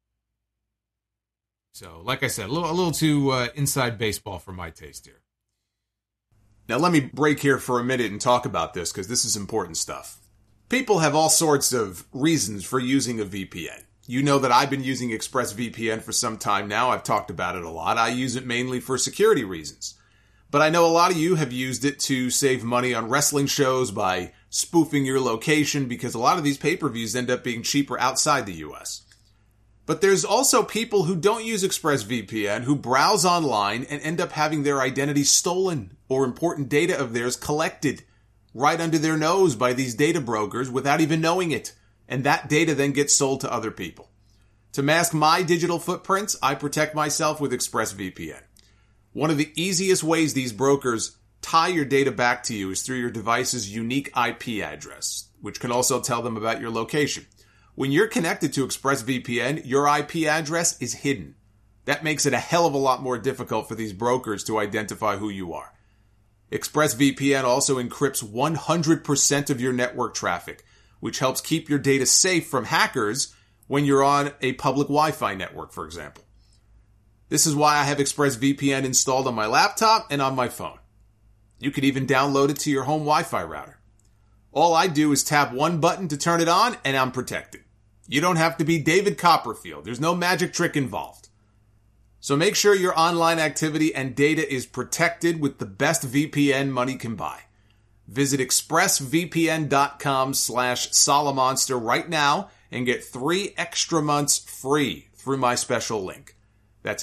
So, like I said, a little too inside baseball for my taste here. Now, let me break here for a minute and talk about this, because this is important stuff. People have all sorts of reasons for using a VPN. You know that I've been using ExpressVPN for some time now. I've talked about it a lot. I use it mainly for security reasons. But I know a lot of you have used it to save money on wrestling shows by spoofing your location, because a lot of these pay-per-views end up being cheaper outside the U.S. But there's also people who don't use ExpressVPN, who browse online and end up having their identity stolen or important data of theirs collected right under their nose by these data brokers without even knowing it. And that data then gets sold to other people. To mask my digital footprints, I protect myself with ExpressVPN. One of the easiest ways these brokers tie your data back to you is through your device's unique IP address, which can also tell them about your location. When you're connected to ExpressVPN, your IP address is hidden. That makes it a hell of a lot more difficult for these brokers to identify who you are. ExpressVPN also encrypts 100% of your network traffic, which helps keep your data safe from hackers when you're on a public Wi-Fi network, for example. This is why I have ExpressVPN installed on my laptop and on my phone. You could even download it to your home Wi-Fi router. All I do is tap one button to turn it on, and I'm protected. You don't have to be David Copperfield. There's no magic trick involved. So make sure your online activity and data is protected with the best VPN money can buy. Visit expressvpn.com/Solomonster right now and get 3 extra months free through my special link. That's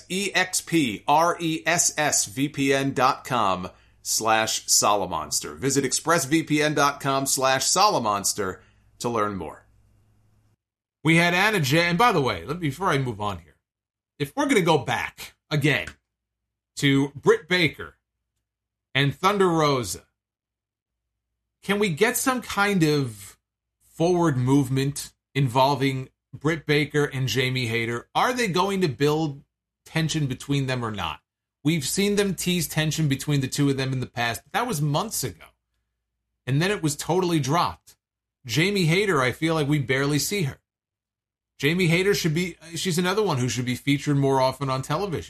expressvpn.com/Solomonster. Visit expressvpn.com/Solomonster to learn more. We had Anna Jay, and by the way, before I move on here, if we're going to go back again to Britt Baker and Thunder Rosa, can we get some kind of forward movement involving Britt Baker and Jamie Hayter? Are they going to build tension between them or not? We've seen them tease tension between the two of them in the past, but that was months ago. And then it was totally dropped. Jamie Hayter, I feel like we barely see her. Jamie Hayter she's another one who should be featured more often on television.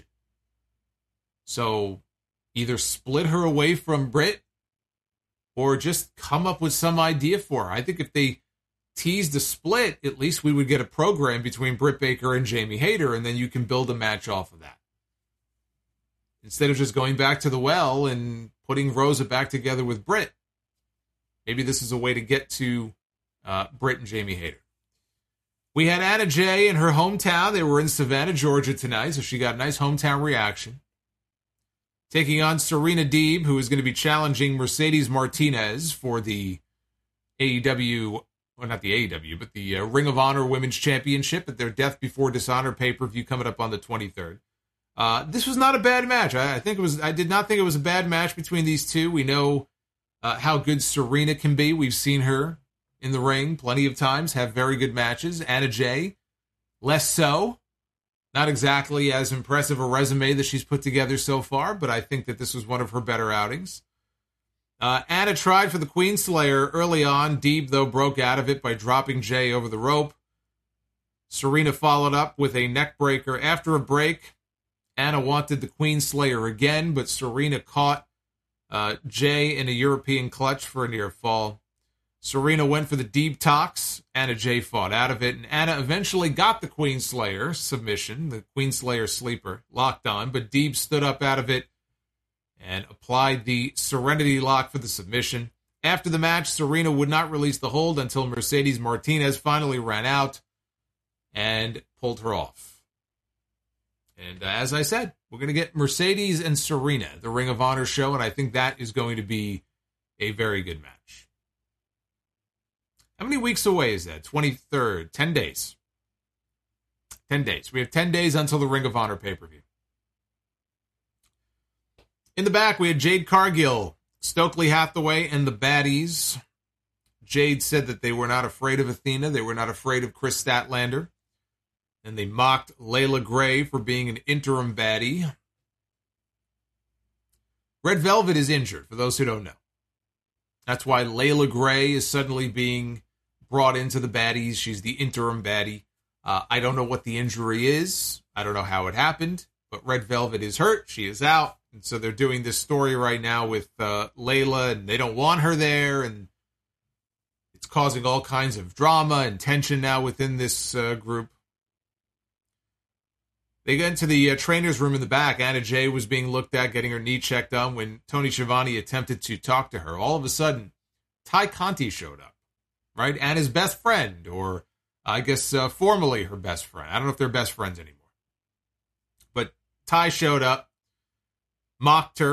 So either split her away from Britt or just come up with some idea for her. I think if they teased a split, at least we would get a program between Britt Baker and Jamie Hayter, and then you can build a match off of that. Instead of just going back to the well and putting Rosa back together with Britt. Maybe this is a way to get to Britt and Jamie Hayter. We had Anna Jay in her hometown. They were in Savannah, Georgia tonight, so she got a nice hometown reaction. Taking on Serena Deeb, who is going to be challenging Mercedes Martinez for the AEW, well, not the AEW, but the Ring of Honor Women's Championship at their Death Before Dishonor pay-per-view coming up on the 23rd. This was not a bad match. I did not think it was a bad match between these two. We know how good Serena can be. We've seen her in the ring plenty of times, have very good matches. Anna Jay, less so. Not exactly as impressive a resume that she's put together so far, but I think that this was one of her better outings. Anna tried for the Queen Slayer early on. Deeb, though, broke out of it by dropping Jay over the rope. Serena followed up with a neck breaker. After a break, Anna wanted the Queen Slayer again, but Serena caught Jay in a European clutch for a near fall. Serena went for the Deeb Tox. Anna Jay fought out of it, and Anna eventually got the Queen Slayer submission, the Queen Slayer sleeper, locked on, but Deeb stood up out of it and applied the Serenity Lock for the submission. After the match, Serena would not release the hold until Mercedes Martinez finally ran out and pulled her off. And as I said, we're going to get Mercedes and Serena, the Ring of Honor show, and I think that is going to be a very good match. How many weeks away is that? 23rd. 10 days. 10 days. We have 10 days until the Ring of Honor pay-per-view. In the back, we had Jade Cargill, Stokely Hathaway, and the Baddies. Jade said that they were not afraid of Athena. They were not afraid of Chris Statlander. And they mocked Layla Gray for being an interim baddie. Red Velvet is injured, for those who don't know. That's why Layla Gray is suddenly being brought into the baddies. She's the interim baddie. I don't know what the injury is. I don't know how it happened. But Red Velvet is hurt. She is out. And so they're doing this story right now with Layla, and they don't want her there. And it's causing all kinds of drama and tension now within this group. They get into the trainer's room in the back. Anna Jay was being looked at, getting her knee checked on when Tony Schiavone attempted to talk to her. All of a sudden, Ty Conti showed up, right? Anna's best friend, or I guess formerly her best friend. I don't know if they're best friends anymore. But Ty showed up, mocked her,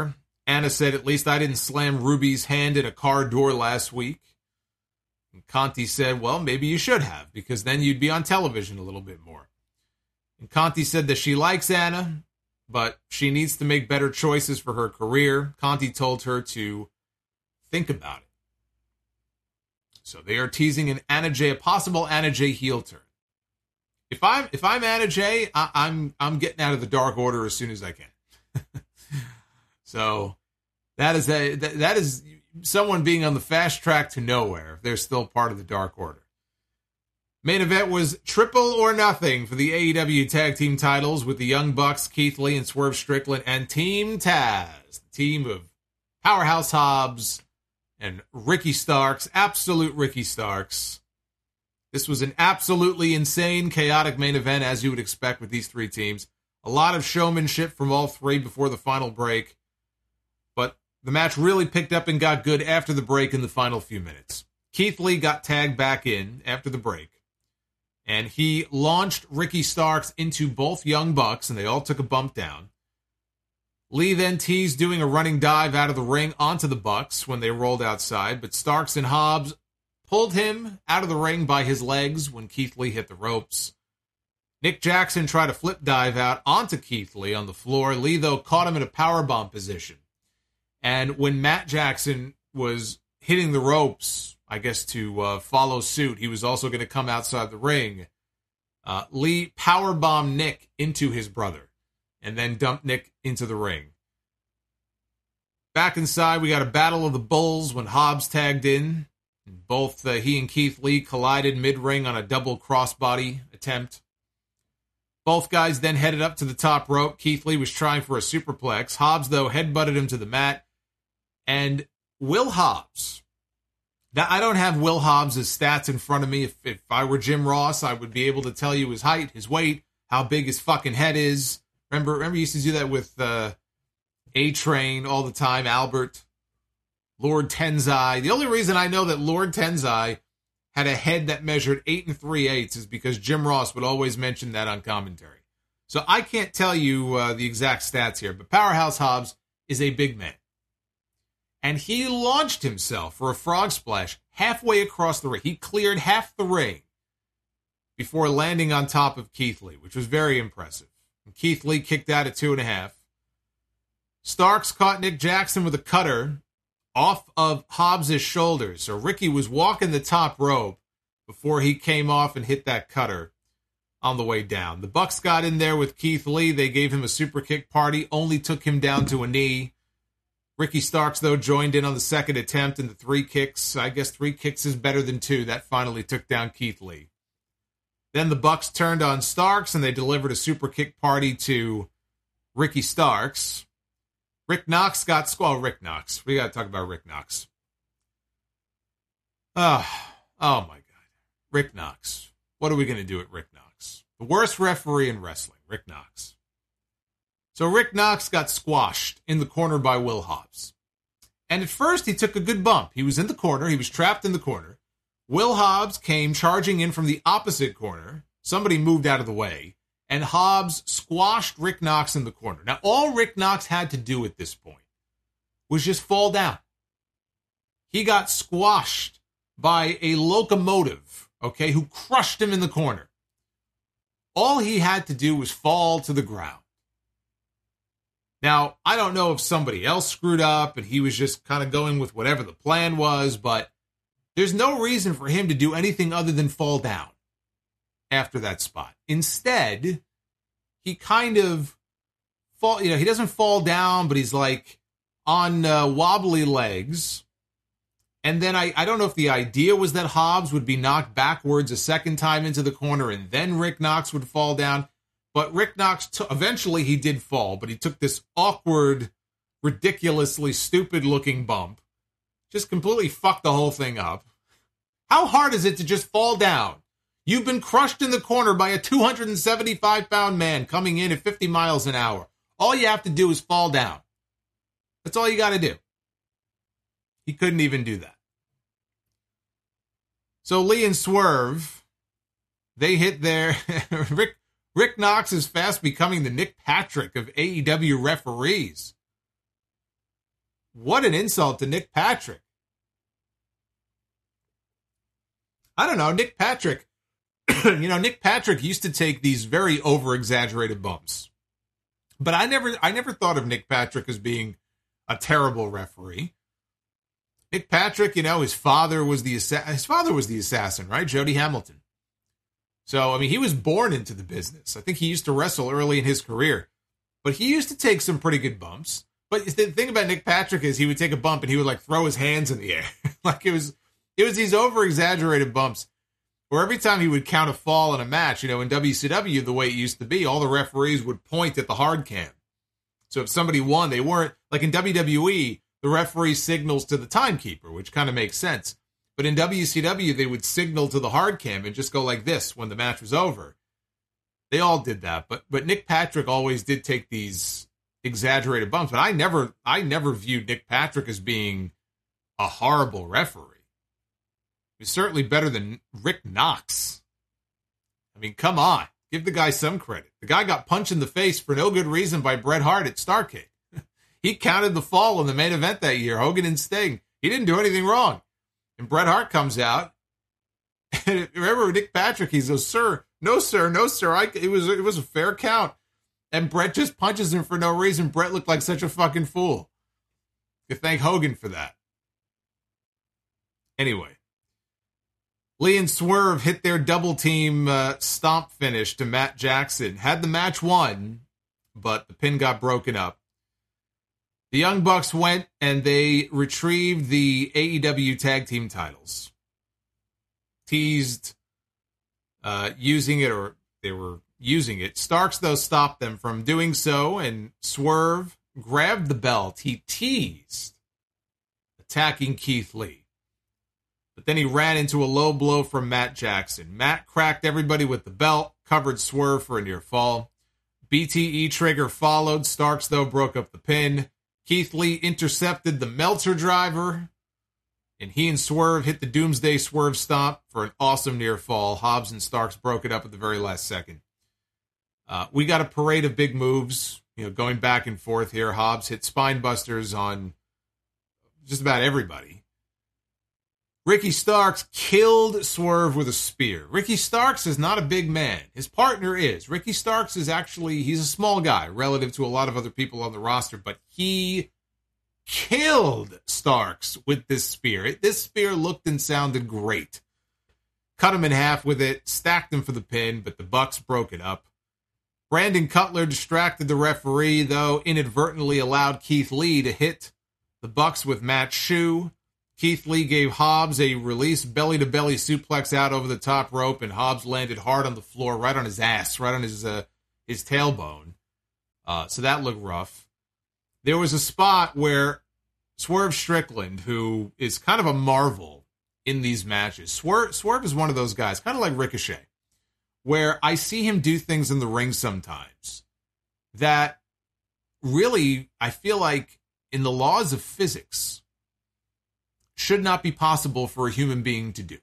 Anna said, at least I didn't slam Ruby's hand in a car door last week. And Conti said, well, maybe you should have, because then you'd be on television a little bit more. And Conti said that she likes Anna, but she needs to make better choices for her career. Conti told her to think about it. So they are teasing a possible Anna Jay heel turn. If I'm Anna Jay, I'm getting out of the Dark Order as soon as I can. So that is someone being on the fast track to nowhere if they're still part of the Dark Order. Main event was triple or nothing for the AEW tag team titles with the Young Bucks, Keith Lee and Swerve Strickland, and Team Taz, the team of Powerhouse Hobbs and Ricky Starks, absolute Ricky Starks. This was an absolutely insane, chaotic main event, as you would expect with these three teams. A lot of showmanship from all three before the final break. But the match really picked up and got good after the break in the final few minutes. Keith Lee got tagged back in after the break. And he launched Ricky Starks into both Young Bucks, and they all took a bump down. Lee then teased doing a running dive out of the ring onto the Bucks when they rolled outside, but Starks and Hobbs pulled him out of the ring by his legs when Keith Lee hit the ropes. Nick Jackson tried a flip dive out onto Keith Lee on the floor. Lee, though, caught him in a powerbomb position. And when Matt Jackson was hitting the ropes, I guess to follow suit, he was also going to come outside the ring. Lee powerbombed Nick into his brother and then dumped Nick into the ring. Back inside, we got a battle of the bulls when Hobbs tagged in. Both he and Keith Lee collided mid-ring on a double crossbody attempt. Both guys then headed up to the top rope. Keith Lee was trying for a superplex. Hobbs, though, headbutted him to the mat. And Will Hobbs. Now, I don't have Will Hobbs' stats in front of me. If I were Jim Ross, I would be able to tell you his height, his weight, how big his fucking head is. Remember he used to do that with A-Train all the time, Albert, Lord Tensai. The only reason I know that Lord Tensai had a head that measured 8 3/8 is because Jim Ross would always mention that on commentary. So I can't tell you the exact stats here, but Powerhouse Hobbs is a big man. And he launched himself for a frog splash halfway across the ring. He cleared half the ring before landing on top of Keith Lee, which was very impressive. And Keith Lee kicked out at 2.5. Starks caught Nick Jackson with a cutter off of Hobbs' shoulders. So Ricky was walking the top rope before he came off and hit that cutter on the way down. The Bucks got in there with Keith Lee. They gave him a super kick party, only took him down to a knee. Ricky Starks, though, joined in on the second attempt and the 3 kicks. I guess 3 kicks is better than 2. That finally took down Keith Lee. Then the Bucks turned on Starks and they delivered a super kick party to Ricky Starks. Rick Knox got Rick Knox. We got to talk about Rick Knox. Oh my God. Rick Knox. What are we going to do at Rick Knox? The worst referee in wrestling, Rick Knox. So Rick Knox got squashed in the corner by Will Hobbs. And at first he took a good bump. He was in the corner. He was trapped in the corner. Will Hobbs came charging in from the opposite corner. Somebody moved out of the way. And Hobbs squashed Rick Knox in the corner. Now, all Rick Knox had to do at this point was just fall down. He got squashed by a locomotive, okay, who crushed him in the corner. All he had to do was fall to the ground. Now, I don't know if somebody else screwed up and he was just kind of going with whatever the plan was, but there's no reason for him to do anything other than fall down after that spot. Instead, he kind of he doesn't fall down, but he's like on wobbly legs. And then I don't know if the idea was that Hobbs would be knocked backwards a second time into the corner and then Rick Knox would fall down. But Rick Knox, eventually he did fall, but he took this awkward, ridiculously stupid-looking bump. Just completely fucked the whole thing up. How hard is it to just fall down? You've been crushed in the corner by a 275-pound man coming in at 50 miles an hour. All you have to do is fall down. That's all you got to do. He couldn't even do that. So Lee and Swerve, they hit their... Rick Knox is fast becoming the Nick Patrick of AEW referees. what an insult to Nick Patrick. I don't know, Nick Patrick, Nick Patrick used to take these very over-exaggerated bumps. But I never thought of Nick Patrick as being a terrible referee. Nick Patrick, his father was the assassin, right? Jody Hamilton. So, he was born into the business. I think he used to wrestle early in his career. But he used to take some pretty good bumps. But the thing about Nick Patrick is he would take a bump and he would throw his hands in the air. It was these over-exaggerated bumps where every time he would count a fall in a match, in WCW, the way it used to be, all the referees would point at the hard cam. So if somebody won, they weren't, like in WWE, the referee signals to the timekeeper, which kind of makes sense. But in WCW, they would signal to the hard cam and just go like this when the match was over. They all did that. But Nick Patrick always did take these exaggerated bumps. But I never viewed Nick Patrick as being a horrible referee. He's certainly better than Rick Knox. Come on. Give the guy some credit. The guy got punched in the face for no good reason by Bret Hart at Starrcade. He counted the fall in the main event that year, Hogan and Sting. He didn't do anything wrong. And Bret Hart comes out. And remember Nick Patrick, he goes, sir, no, sir. It was a fair count. And Bret just punches him for no reason. Bret looked like such a fucking fool. You thank Hogan for that. Anyway. Lee and Swerve hit their double team stomp finish to Matt Jackson. Had the match won, but the pin got broken up. The Young Bucks went and they retrieved the AEW tag team titles. Teased using it, or they were using it. Starks, though, stopped them from doing so, and Swerve grabbed the belt. He teased attacking Keith Lee. But then he ran into a low blow from Matt Jackson. Matt cracked everybody with the belt, covered Swerve for a near fall. BTE Trigger followed. Starks, though, broke up the pin. Keith Lee intercepted the Meltzer driver. And he and Swerve hit the Doomsday Swerve Stomp for an awesome near fall. Hobbs and Starks broke it up at the very last second. We got a parade of big moves, going back and forth here. Hobbs hit spine busters on just about everybody. Ricky Starks killed Swerve with a spear. Ricky Starks is not a big man. His partner is. Ricky Starks is he's a small guy relative to a lot of other people on the roster, but he killed Starks with this spear. This spear looked and sounded great. Cut him in half with it, stacked him for the pin, but the Bucks broke it up. Brandon Cutler distracted the referee, though inadvertently allowed Keith Lee to hit the Bucks with Matt's shoe. Keith Lee gave Hobbs a release belly-to-belly suplex out over the top rope, and Hobbs landed hard on the floor, right on his ass, right on his tailbone. So that looked rough. There was a spot where Swerve Strickland, who is kind of a marvel in these matches. Swerve is one of those guys, kind of like Ricochet, where I see him do things in the ring sometimes that really, I feel like in the laws of physics, should not be possible for a human being to do.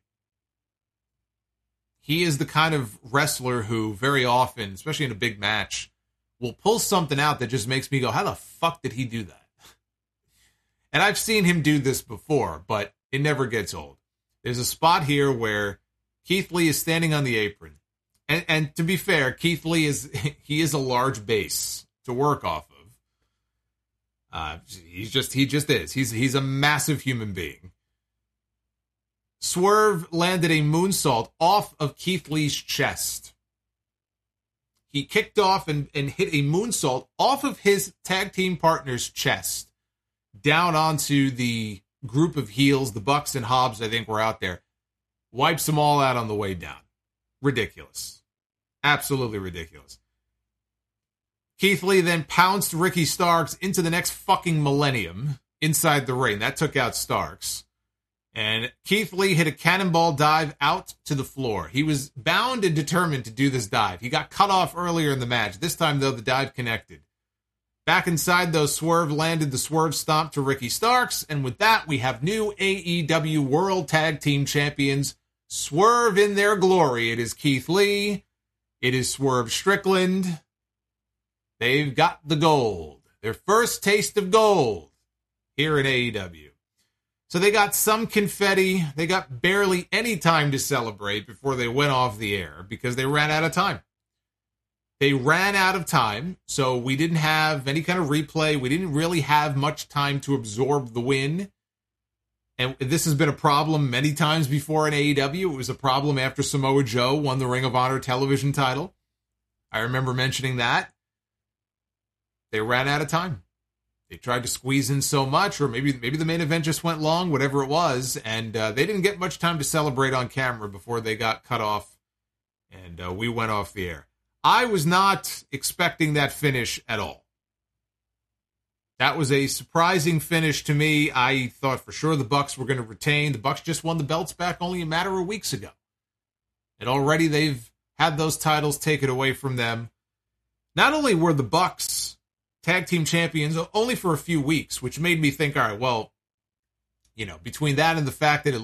He is the kind of wrestler who very often, especially in a big match, will pull something out that just makes me go, how the fuck did he do that? And I've seen him do this before, but it never gets old. There's a spot here where Keith Lee is standing on the apron. And to be fair, Keith Lee is a large base to work off of. He just is. He's a massive human being. Swerve landed a moonsault off of Keith Lee's chest. He kicked off and hit a moonsault off of his tag team partner's chest down onto the group of heels. The Bucks and Hobbs, I think, were out there. Wipes them all out on the way down. Ridiculous. Absolutely ridiculous. Keith Lee then pounced Ricky Starks into the next fucking millennium inside the ring. That took out Starks. And Keith Lee hit a cannonball dive out to the floor. He was bound and determined to do this dive. He got cut off earlier in the match. This time, though, the dive connected. Back inside, though, Swerve landed the Swerve Stomp to Ricky Starks. And with that, we have new AEW World Tag Team Champions. Swerve in their glory. It is Keith Lee. It is Swerve Strickland. They've got the gold. Their first taste of gold here in AEW. So they got some confetti. They got barely any time to celebrate before they went off the air because they ran out of time. They ran out of time, so we didn't have any kind of replay. We didn't really have much time to absorb the win. And this has been a problem many times before in AEW. It was a problem after Samoa Joe won the Ring of Honor television title. I remember mentioning that. They ran out of time. They tried to squeeze in so much, or maybe the main event just went long, whatever it was, and they didn't get much time to celebrate on camera before they got cut off, and we went off the air. I was not expecting that finish at all. That was a surprising finish to me. I thought for sure the Bucks were going to retain. The Bucks just won the belts back only a matter of weeks ago. And already they've had those titles taken away from them. Not only were the Bucks tag team champions only for a few weeks, which made me think, all right, well, between that and the fact that it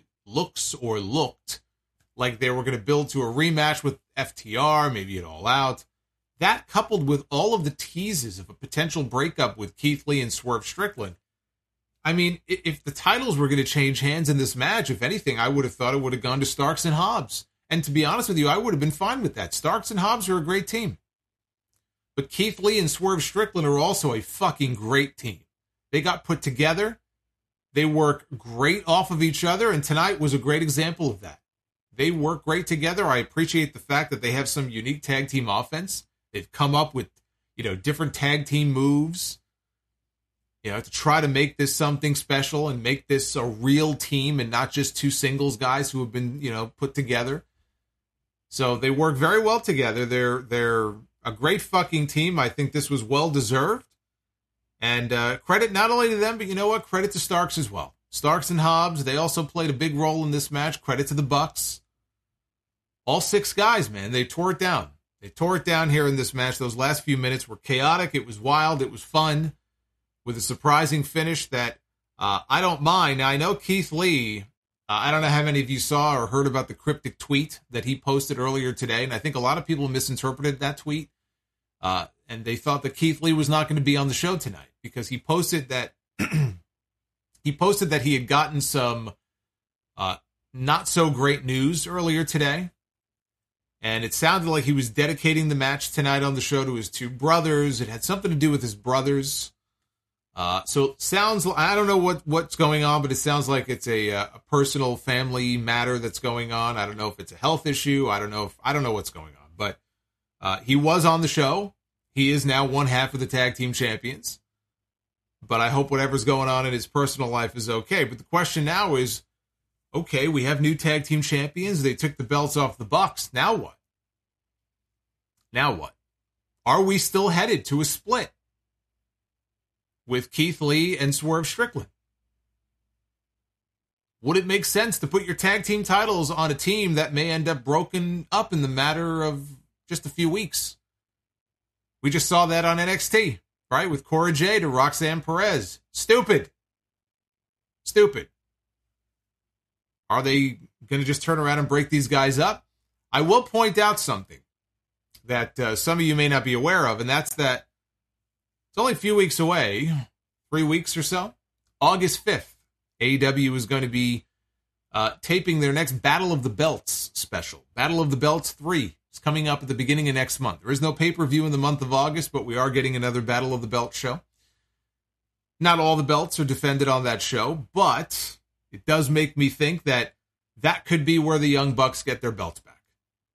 looked like they were going to build to a rematch with FTR, maybe it All Out. That coupled with all of the teases of a potential breakup with Keith Lee and Swerve Strickland. I mean, if the titles were going to change hands in this match, if anything, I would have thought it would have gone to Starks and Hobbs. And to be honest with you, I would have been fine with that. Starks and Hobbs are a great team. But Keith Lee and Swerve Strickland are also a fucking great team. They got put together. They work great off of each other. And tonight was a great example of that. They work great together. I appreciate the fact that they have some unique tag team offense. They've come up with, different tag team moves, to try to make this something special and make this a real team and not just two singles guys who have been, put together. So they work very well together. They're a great fucking team. I think this was well deserved. And credit not only to them, but you know what? Credit to Starks as well. Starks and Hobbs, they also played a big role in this match. Credit to the Bucks. All six guys, man, they tore it down. They tore it down here in this match. Those last few minutes were chaotic. It was wild. It was fun with a surprising finish that I don't mind. Now, I know Keith Lee, I don't know how many of you saw or heard about the cryptic tweet that he posted earlier today, and I think a lot of people misinterpreted that tweet, and they thought that Keith Lee was not going to be on the show tonight because he posted that he had gotten some not so great news earlier today. And it sounded like he was dedicating the match tonight on the show to his two brothers. It had something to do with his brothers. So it sounds, I don't know what's going on, but it sounds like it's a personal family matter that's going on. I don't know if it's a health issue. I don't know what's going on, but he was on the show. He is now one half of the tag team champions, but I hope whatever's going on in his personal life is okay. But the question now is, okay, we have new tag team champions. They took the belts off the Bucks. Now what? Now what? Are we still headed to a split with Keith Lee and Swerve Strickland? Would it make sense to put your tag team titles on a team that may end up broken up in the matter of just a few weeks? We just saw that on NXT, right? With Cora Jade to Roxanne Perez. Stupid. Are they going to just turn around and break these guys up? I will point out something that some of you may not be aware of, and that's that it's only a few weeks away, 3 weeks or so. August 5th, AEW is going to be taping their next Battle of the Belts special. Battle of the Belts 3 is coming up at the beginning of next month. There is no pay-per-view in the month of August, but we are getting another Battle of the Belts show. Not all the belts are defended on that show, but it does make me think that could be where the Young Bucks get their belts back.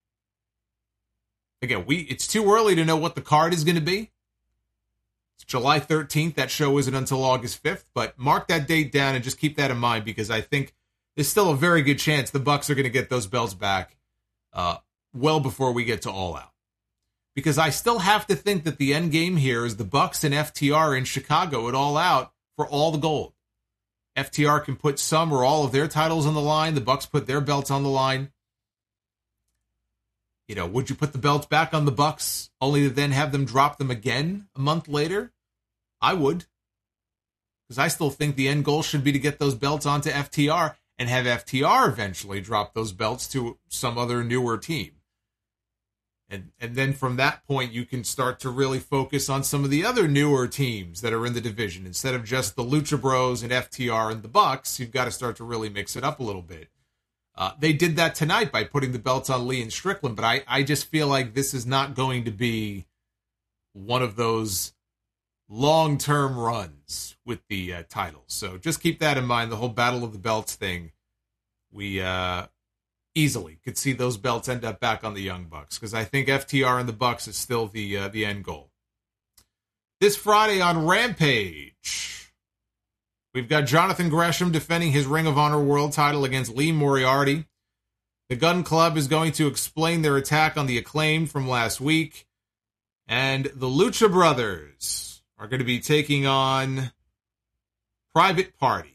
Again, it's too early to know what the card is going to be. It's July 13th. That show isn't until August 5th, but mark that date down and just keep that in mind because I think there's still a very good chance the Bucks are going to get those belts back well before we get to All Out. Because I still have to think that the end game here is the Bucks and FTR in Chicago at All Out for all the gold. FTR can put some or all of their titles on the line. The Bucks put their belts on the line. Would you put the belts back on the Bucks only to then have them drop them again a month later? I would. Because I still think the end goal should be to get those belts onto FTR and have FTR eventually drop those belts to some other newer team. And then from that point, you can start to really focus on some of the other newer teams that are in the division. Instead of just the Lucha Bros and FTR and the Bucks, you've got to start to really mix it up a little bit. They did that tonight by putting the belts on Lee and Strickland, but I just feel like this is not going to be one of those long-term runs with the titles. So just keep that in mind, the whole Battle of the Belts thing. We easily could see those belts end up back on the Young Bucks, because I think FTR and the Bucks is still the end goal. This Friday on Rampage, we've got Jonathan Gresham defending his Ring of Honor World title against Lee Moriarty. The Gun Club is going to explain their attack on the Acclaimed from last week. And the Lucha Brothers are going to be taking on Private Party.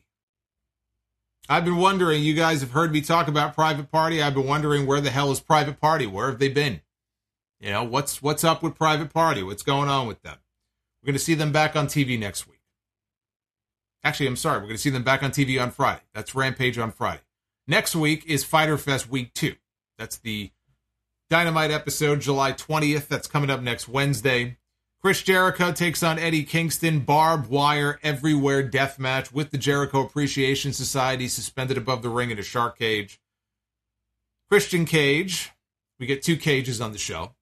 I've been wondering, you guys have heard me talk about Private Party. I've been wondering, where the hell is Private Party? Where have they been? You know, what's up with Private Party? What's going on with them? We're going to see them back on TV next week. Actually, I'm sorry. We're going to see them back on TV on Friday. That's Rampage on Friday. Next week is Fyter Fest Week 2. That's the Dynamite episode, July 20th. That's coming up next Wednesday. Chris Jericho takes on Eddie Kingston, barbed wire everywhere death match with the Jericho Appreciation Society suspended above the ring in a shark cage. Christian Cage. We get 2 cages on the show.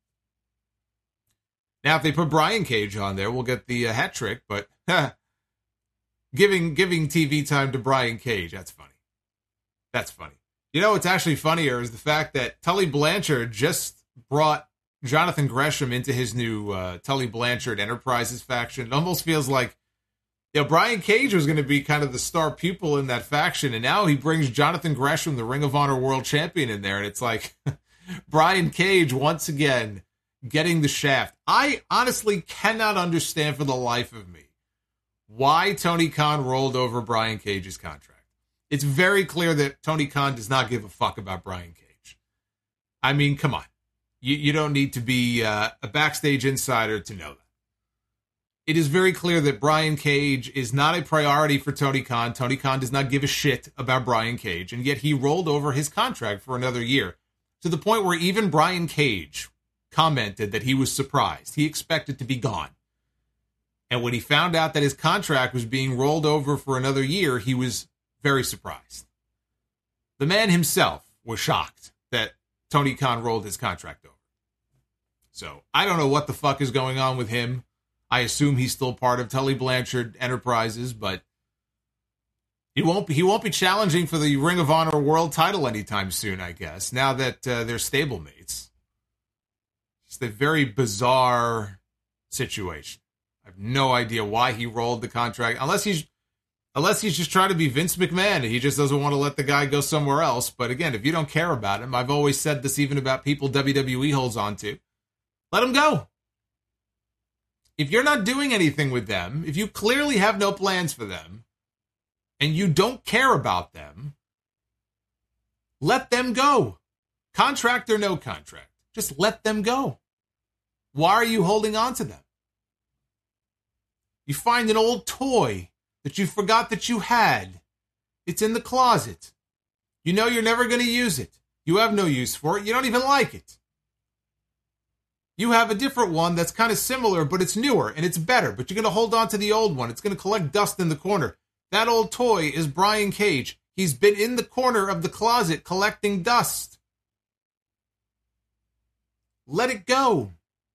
Now, if they put Brian Cage on there, we'll get the hat trick, but giving TV time to Brian Cage, that's funny. That's funny. You know what's actually funnier is the fact that Tully Blanchard just brought Jonathan Gresham into his new Tully Blanchard Enterprises faction. It almost feels like, you know, Brian Cage was going to be kind of the star pupil in that faction, and now he brings Jonathan Gresham, the Ring of Honor World Champion, in there, and it's like Brian Cage once again getting the shaft. I honestly cannot understand for the life of me why Tony Khan rolled over Brian Cage's contract. It's very clear that Tony Khan does not give a fuck about Brian Cage. I mean, come on. You don't need to be a backstage insider to know that. It is very clear that Brian Cage is not a priority for Tony Khan. Tony Khan does not give a shit about Brian Cage, and yet he rolled over his contract for another year, to the point where even Brian Cage commented that he was surprised. He expected to be gone. And when he found out that his contract was being rolled over for another year, he was very surprised. The man himself was shocked that Tony Khan rolled his contract over. So I don't know what the fuck is going on with him. I assume he's still part of Tully Blanchard Enterprises, but he won't be challenging for the Ring of Honor World title anytime soon, I guess, now that they're stablemates. It's a very bizarre situation. I have no idea why he rolled the contract, unless he's just trying to be Vince McMahon and he just doesn't want to let the guy go somewhere else. But again, if you don't care about him, I've always said this even about people WWE holds on to, let him go. If you're not doing anything with them, if you clearly have no plans for them, and you don't care about them, let them go. Contract or no contract. Just let them go. Why are you holding on to them? You find an old toy that you forgot that you had. It's in the closet. You know you're never going to use it. You have no use for it. You don't even like it. You have a different one that's kind of similar, but it's newer and it's better, but you're going to hold on to the old one. It's going to collect dust in the corner. That old toy is Brian Cage. He's been in the corner of the closet collecting dust. Let it go.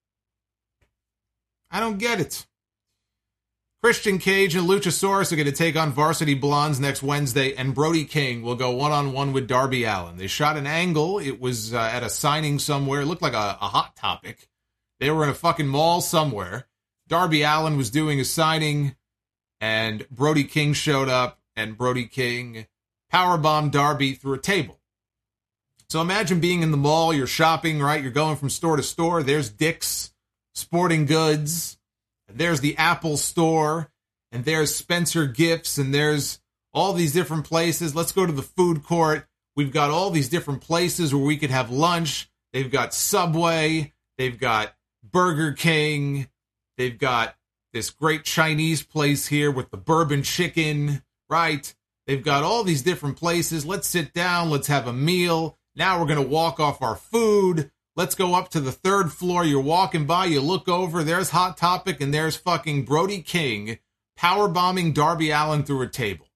I don't get it. Christian Cage and Luchasaurus are going to take on Varsity Blondes next Wednesday, and Brody King will go one-on-one with Darby Allin. They shot an angle. It was at a signing somewhere. It looked like a Hot Topic. They were in a fucking mall somewhere. Darby Allin was doing a signing, and Brody King showed up, and Brody King powerbombed Darby through a table. So imagine being in the mall, you're shopping, right? You're going from store to store. There's Dick's Sporting Goods, and there's the Apple Store, and there's Spencer Gifts, and there's all these different places. Let's go to the food court. We've got all these different places where we could have lunch. They've got Subway. They've got Burger King. They've got this great Chinese place here with the bourbon chicken, right? They've got all these different places. Let's sit down. Let's have a meal. Now we're going to walk off our food. Let's go up to the third floor. You're walking by, you look over, there's Hot Topic, and there's fucking Brody King powerbombing Darby Allin through a table.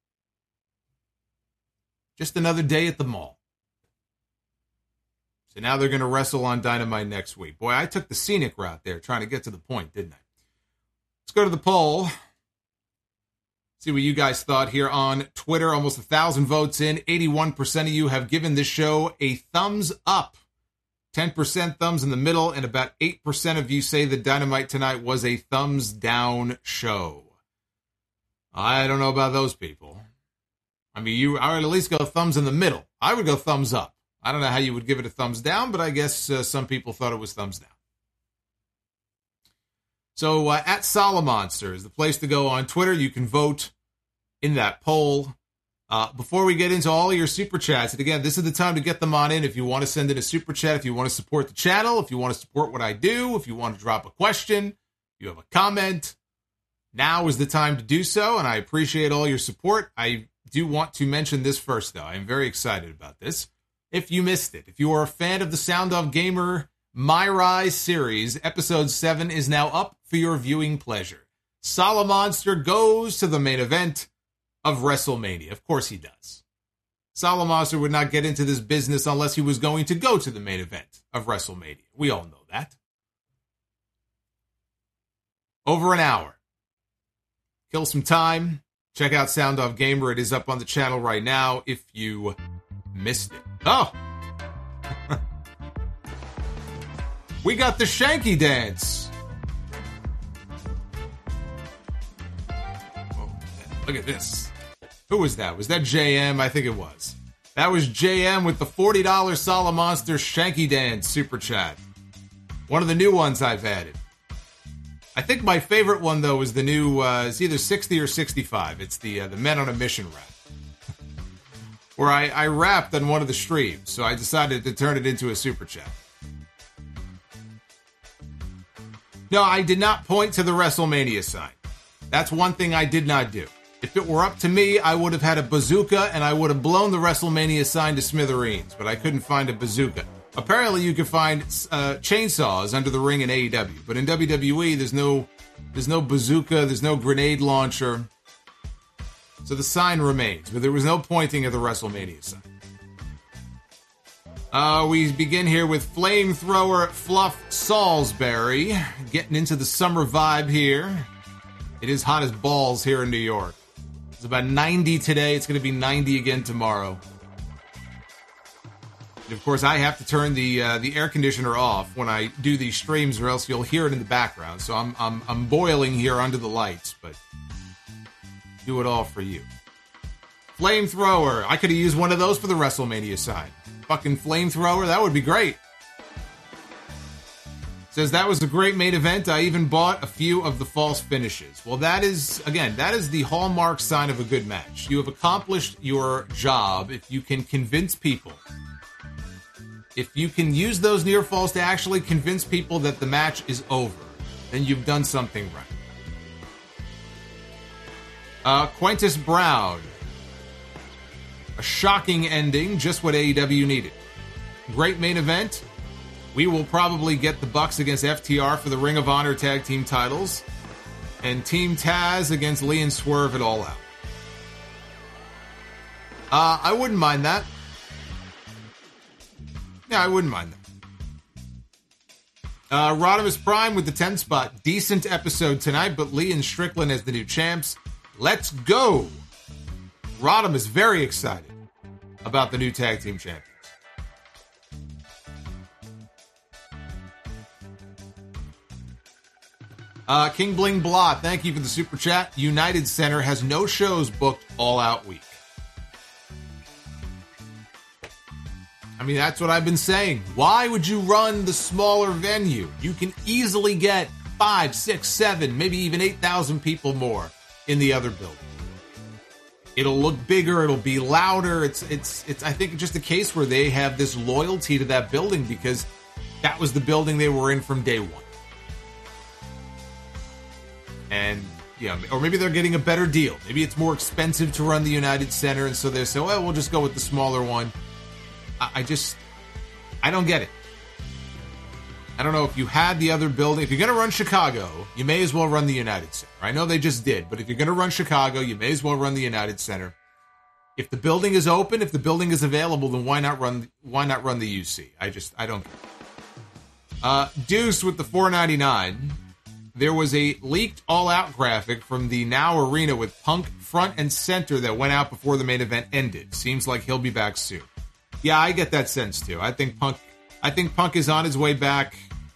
Just another day at the mall. So now they're going to wrestle on Dynamite next week. Boy, I took the scenic route there, trying to get to the point, didn't I? Let's go to the poll. See what you guys thought here on Twitter. Almost 1,000 votes in. 81% of you have given this show a thumbs up. 10% thumbs in the middle, and about 8% of you say that Dynamite tonight was a thumbs down show. I don't know about those people. I mean, I would at least go thumbs in the middle. I would go thumbs up. I don't know how you would give it a thumbs down, but I guess some people thought it was thumbs down. So at Solomonster is the place to go on Twitter. You can vote in that poll. Before we get into all of your super chats, and again, this is the time to get them on in. If you want to send in a super chat, if you want to support the channel, if you want to support what I do, if you want to drop a question, if you have a comment, now is the time to do so, and I appreciate all your support. I do want to mention this first, though. I'm very excited about this. If you missed it, if you are a fan of the Sound Off Gamer My Rise series, episode 7 is now up for your viewing pleasure. Solomonster goes to the main event of WrestleMania. Of course he does. Solomonster would not get into this business unless he was going to go to the main event of WrestleMania. We all know that. Over an hour. Kill some time. Check out Sound Off Gamer. It is up on the channel right now if you missed it. Oh! We got the Shanky Dance. Oh, look at this. Who was that? Was that JM? I think it was. That was JM with the $40 Solomonster Shanky Dance super chat. One of the new ones I've added. I think my favorite one, though, is the new, it's either 60 or 65. It's the Men on a Mission rap. Where I rapped on one of the streams, so I decided to turn it into a super chat. No, I did not point to the WrestleMania sign. That's one thing I did not do. If it were up to me, I would have had a bazooka and I would have blown the WrestleMania sign to smithereens, but I couldn't find a bazooka. Apparently, you can find chainsaws under the ring in AEW, but in WWE, there's no bazooka, there's no grenade launcher. So the sign remains, but there was no pointing at the WrestleMania sign. We begin here with Flamethrower Fluff Salisbury, getting into the summer vibe here. It is hot as balls here in New York. It's about 90 today. It's going to be 90 again tomorrow. And of course, I have to turn the air conditioner off when I do these streams, or else you'll hear it in the background. So I'm boiling here under the lights, but do it all for you. Flamethrower. I could have used one of those for the WrestleMania sign. Fucking flamethrower. That would be great. Says that was a great main event. I even bought a few of the false finishes. Well, that is the hallmark sign of a good match. You have accomplished your job if you can convince people. If you can use those near falls to actually convince people that the match is over, then you've done something right. Quintus Brown. A shocking ending, just what AEW needed. Great main event. We will probably get the Bucks against FTR for the Ring of Honor tag team titles. And Team Taz against Lee and Swerve at All Out. I wouldn't mind that. Yeah, I wouldn't mind that. Rodimus Prime with the 10 spot. Decent episode tonight, but Lee and Strickland as the new champs. Let's go! Rodham is very excited about the new tag team champions. King Bling Blah, thank you for the super chat. United Center has no shows booked all out week. I mean, that's what I've been saying. Why would you run the smaller venue? You can easily get 5, 6, 7, maybe even 8,000 people more in the other building. It'll look bigger. It'll be louder. It's. I think it's just a case where they have this loyalty to that building because that was the building they were in from day one. And yeah, or maybe they're getting a better deal. Maybe it's more expensive to run the United Center, and so they say, "Well, we'll just go with the smaller one." I don't get it. I don't know if you had the other building. If you're going to run Chicago, you may as well run the United Center. I know they just did, but if you're going to run Chicago, you may as well run the United Center. If the building is open, if the building is available, then why not run the UC? I don't care. Deuce with the $4.99. There was a leaked all-out graphic from the Now Arena with Punk front and center that went out before the main event ended. Seems like he'll be back soon. Yeah, I get that sense too. I think Punk is on his way back.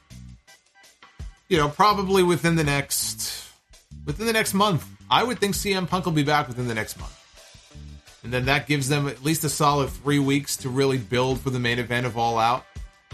Probably within the next month. I would think CM Punk will be back within the next month. And then that gives them at least a solid 3 weeks to really build for the main event of All Out.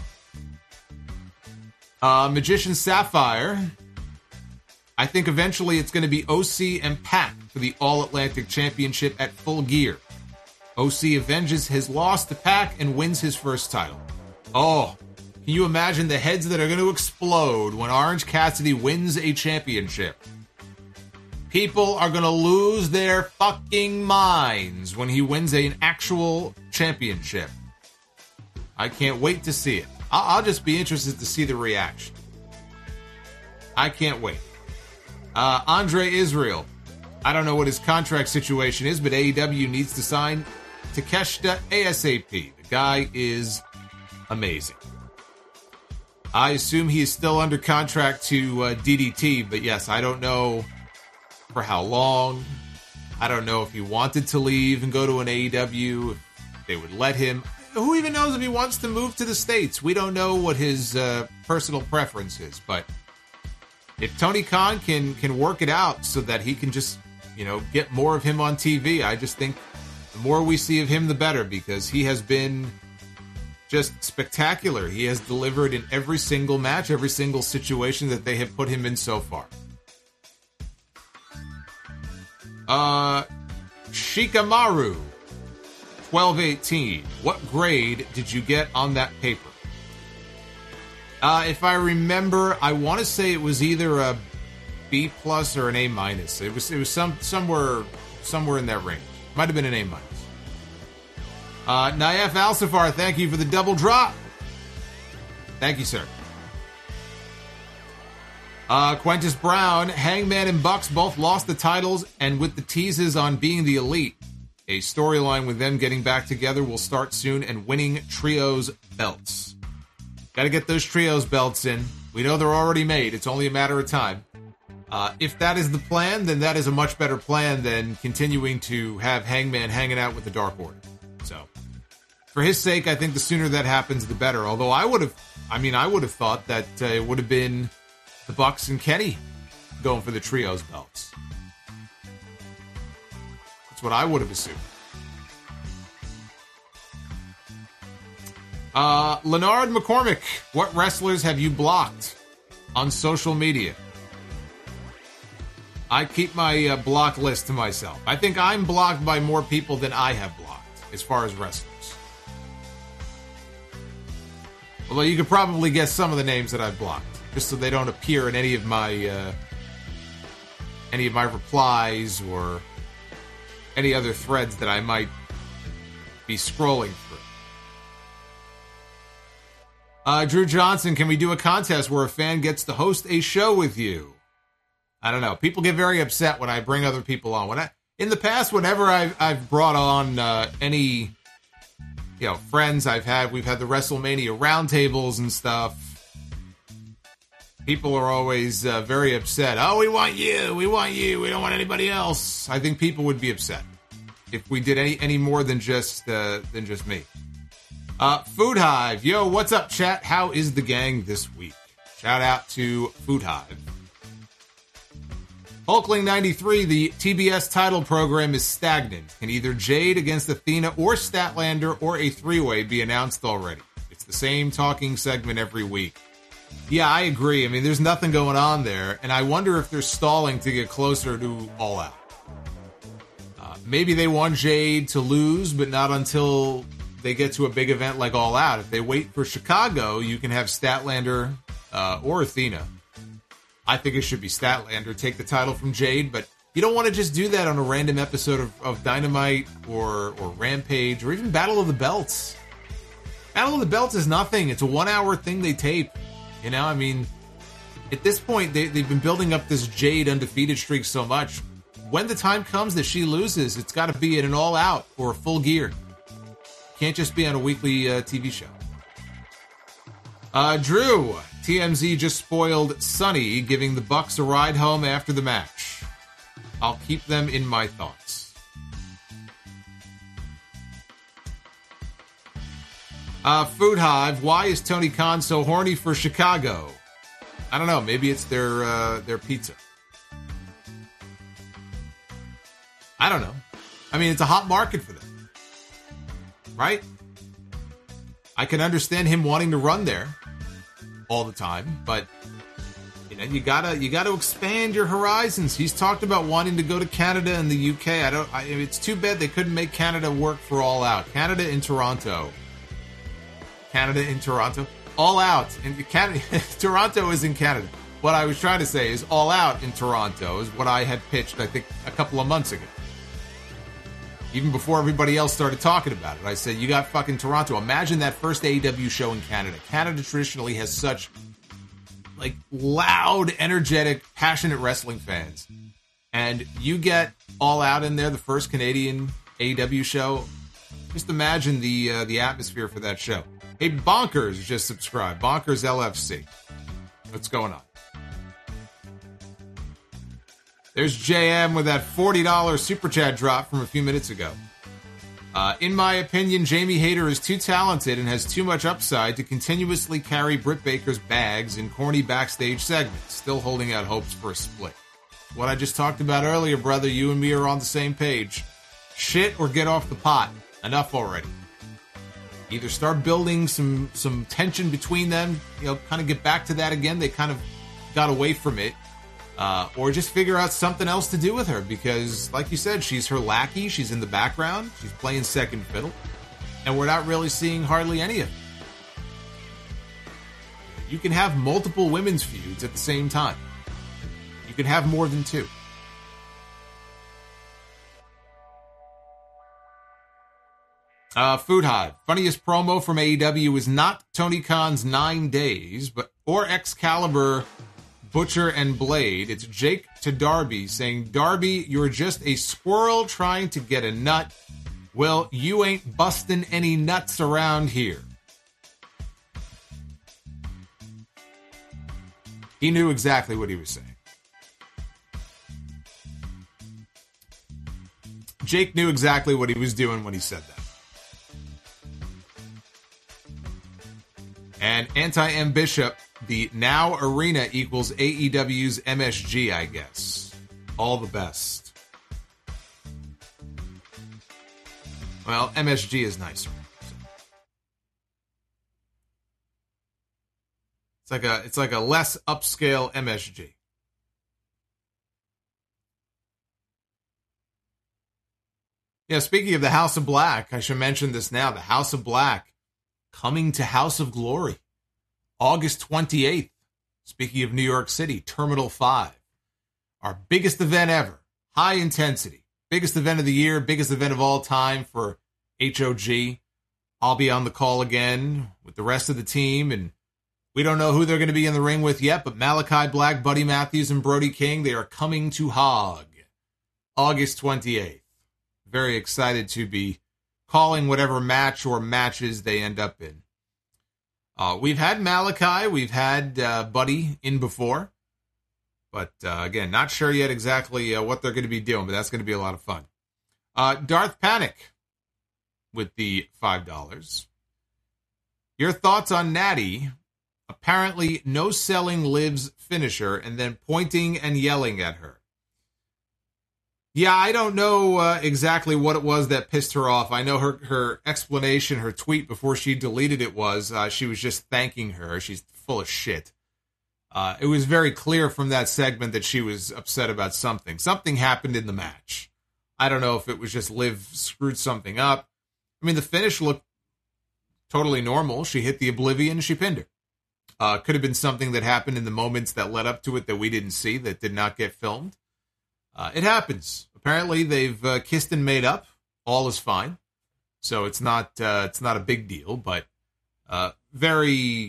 Magician Sapphire. I think eventually it's going to be OC and Pac for the All-Atlantic Championship at Full Gear. OC avenges his loss to Pac and wins his first title. Oh, can you imagine the heads that are going to explode when Orange Cassidy wins a championship? People are going to lose their fucking minds when he wins an actual championship. I can't wait to see it. I'll just be interested to see the reaction. I can't wait. Andre Israel. I don't know what his contract situation is, but AEW needs to sign Takeshita ASAP. The guy is amazing. I assume he is still under contract to DDT, but yes, I don't know for how long. I don't know if he wanted to leave and go to an AEW, if they would let him. Who even knows if he wants to move to the States? We don't know what his personal preference is, but if Tony Khan can work it out so that he can just, get more of him on TV, I just think the more we see of him, the better, because he has been just spectacular. He has delivered in every single match, every single situation that they have put him in so far. Shikamaru, 1218. What grade did you get on that paper? If I remember, I want to say it was either a B plus or an A minus. It was somewhere in that range. Might have been an A minus. Naif Alsafar, thank you for the double drop. Thank you, sir. Quintus Brown, Hangman and Bucks both lost the titles, and with the teases on being the Elite, a storyline with them getting back together will start soon and winning trios belts. Got to get those trios belts in. We know they're already made. It's only a matter of time. If that is the plan, then that is a much better plan than continuing to have Hangman hanging out with the Dark Order. So, for his sake, I think the sooner that happens, the better. Although I would have thought that it would have been the Bucks and Kenny going for the trios belts. That's what I would have assumed. Leonard McCormick, what wrestlers have you blocked on social media? I keep my block list to myself. I think I'm blocked by more people than I have blocked as far as wrestlers. Although you could probably guess some of the names that I've blocked, just so they don't appear in any of my replies or any other threads that I might be scrolling through. Drew Johnson, can we do a contest where a fan gets to host a show with you? I don't know. People get very upset when I bring other people on. In the past, whenever I've brought on any friends we've had the WrestleMania roundtables and stuff. People are always very upset. Oh, we want you. We don't want anybody else. I think people would be upset if we did any more than just me. Food Hive. Yo, what's up, chat? How is the gang this week? Shout out to Food Hive. Hulkling93, the TBS title program is stagnant. Can either Jade against Athena or Statlander or a three-way be announced already? It's the same talking segment every week. Yeah, I agree. I mean, there's nothing going on there, and I wonder if they're stalling to get closer to All Out. Maybe they want Jade to lose, but not until they get to a big event like All Out. If they wait for Chicago, you can have Statlander or Athena. I think it should be Statlander take the title from Jade, but you don't want to just do that on a random episode of Dynamite or Rampage or even Battle of the Belts. Battle of the Belts is nothing. It's a 1 hour thing they tape. You know, I mean, at this point, they've been building up this Jade undefeated streak so much. When the time comes that she loses, it's got to be in an all-out or a full gear. Can't just be on a weekly TV show. Drew, TMZ just spoiled Sunny giving the Bucks a ride home after the match. I'll keep them in my thoughts. Food Hive, why is Tony Khan so horny for Chicago? I don't know. Maybe it's their pizza. I don't know. I mean, it's a hot market for them, right? I can understand him wanting to run there all the time, but you know, you gotta expand your horizons. He's talked about wanting to go to Canada and the UK. It's too bad they couldn't make Canada work for All Out. Canada in Toronto. All Out in Canada. Toronto is in Canada. What I was trying to say is All Out in Toronto is what I had pitched, I think, a couple of months ago. Even before everybody else started talking about it, I said, you got fucking Toronto. Imagine that first AEW show in Canada. Canada traditionally has such, like, loud, energetic, passionate wrestling fans. And you get All Out in there, the first Canadian AEW show. Just imagine the atmosphere for that show. Hey, Bonkers just subscribed. Bonkers LFC. What's going on? There's JM with that $40 super chat drop from a few minutes ago. In my opinion, Jamie Hayter is too talented and has too much upside to continuously carry Britt Baker's bags in corny backstage segments, still holding out hopes for a split. What I just talked about earlier, brother, you and me are on the same page. Shit or get off the pot. Enough already. Either start building some tension between them, you know, kind of get back to that again. They kind of got away from it. Or just figure out something else to do with her because, like you said, she's her lackey. She's in the background. She's playing second fiddle. And we're not really seeing hardly any of it. You can have multiple women's feuds at the same time. You can have more than two. Food Hive. Funniest promo from AEW is not Tony Khan's 9 days, or Excalibur, Butcher, and Blade. It's Jake to Darby saying, Darby, you're just a squirrel trying to get a nut. Well, you ain't busting any nuts around here. He knew exactly what he was saying. Jake knew exactly what he was doing when he said that. And Anti-M Bishop, the Now Arena equals AEW's MSG, I guess. All the best. Well, MSG is nicer. It's like a less upscale MSG. Yeah, speaking of the House of Black, I should mention this now. The House of Black coming to House of Glory, August 28th. Speaking of New York City, Terminal 5. Our biggest event ever. High intensity. Biggest event of the year, biggest event of all time for HOG. I'll be on the call again with the rest of the team, and we don't know who they're going to be in the ring with yet, but Malachi Black, Buddy Matthews, and Brody King, they are coming to Hog. August 28th. Very excited to be calling whatever match or matches they end up in. We've had Malachi, we've had Buddy in before, but again, not sure yet exactly what they're going to be doing, but that's going to be a lot of fun. Darth Panic with the $5. Your thoughts on Natty? Apparently, no selling Liv's finisher and then pointing and yelling at her. Yeah, I don't know exactly what it was that pissed her off. I know her explanation, her tweet before she deleted it was she was just thanking her. She's full of shit. It was very clear from that segment that she was upset about something. Something happened in the match. I don't know if it was just Liv screwed something up. I mean, the finish looked totally normal. She hit the Oblivion and she pinned her. Could have been something that happened in the moments that led up to it that we didn't see, that did not get filmed. It happens. Apparently, they've kissed and made up. All is fine. So it's not a big deal, but very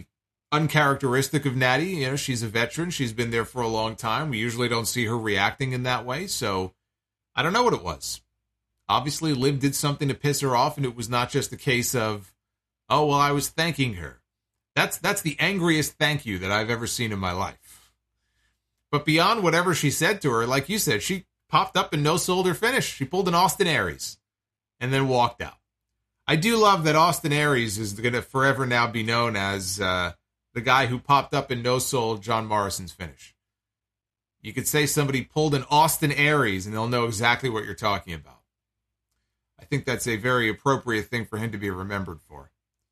uncharacteristic of Natty. You know, she's a veteran. She's been there for a long time. We usually don't see her reacting in that way. So I don't know what it was. Obviously, Liv did something to piss her off, and it was not just a case of, oh, well, I was thanking her. That's the angriest thank you that I've ever seen in my life. But beyond whatever she said to her, like you said, she popped up and no-sold her finish. She pulled an Austin Aries and then walked out. I do love that Austin Aries is going to forever now be known as the guy who popped up and no-sold John Morrison's finish. You could say somebody pulled an Austin Aries and they'll know exactly what you're talking about. I think that's a very appropriate thing for him to be remembered for.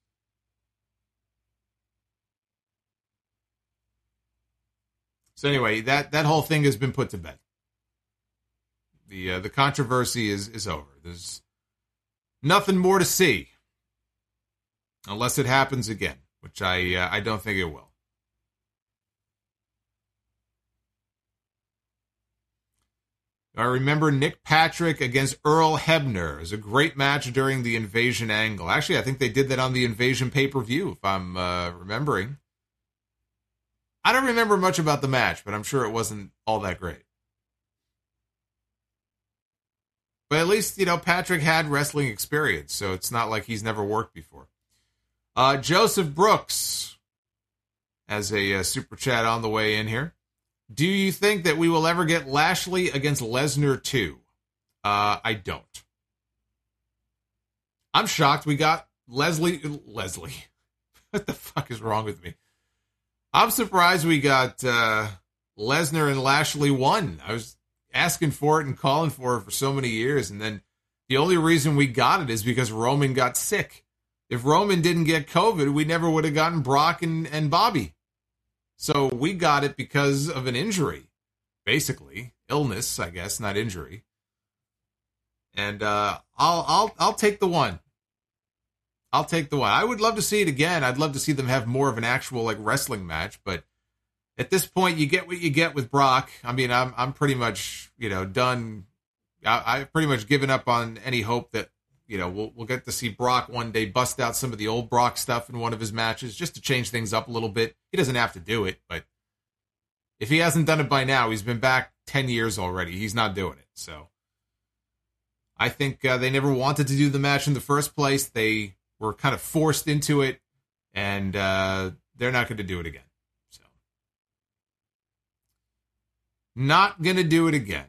So anyway, that whole thing has been put to bed. The controversy is over. There's nothing more to see. Unless it happens again, which I don't think it will. I remember Nick Patrick against Earl Hebner. It was a great match during the Invasion angle. Actually, I think they did that on the Invasion pay-per-view, if I'm remembering. I don't remember much about the match, but I'm sure it wasn't all that great. But at least, you know, Patrick had wrestling experience, so it's not like he's never worked before. Joseph Brooks has a super chat on the way in here. Do you think that we will ever get Lashley against Lesnar 2? I don't. I'm shocked we got Leslie. What the fuck is wrong with me? I'm surprised we got Lesnar and Lashley 1. I was asking for it and calling for it for so many years, and then the only reason we got it is because Roman got sick. If Roman didn't get COVID, we never would have gotten Brock and Bobby. So we got it because of an injury, basically illness, I guess, not injury. And I'll take the one. I'll take the one. I would love to see it again. I'd love to see them have more of an actual like wrestling match, but at this point, you get what you get with Brock. I mean, I'm pretty much, you know, done. I've pretty much given up on any hope that, you know, we'll get to see Brock one day bust out some of the old Brock stuff in one of his matches just to change things up a little bit. He doesn't have to do it, but if he hasn't done it by now, he's been back 10 years already. He's not doing it. So I think they never wanted to do the match in the first place. They were kind of forced into it, and they're not going to do it again. So not going to do it again.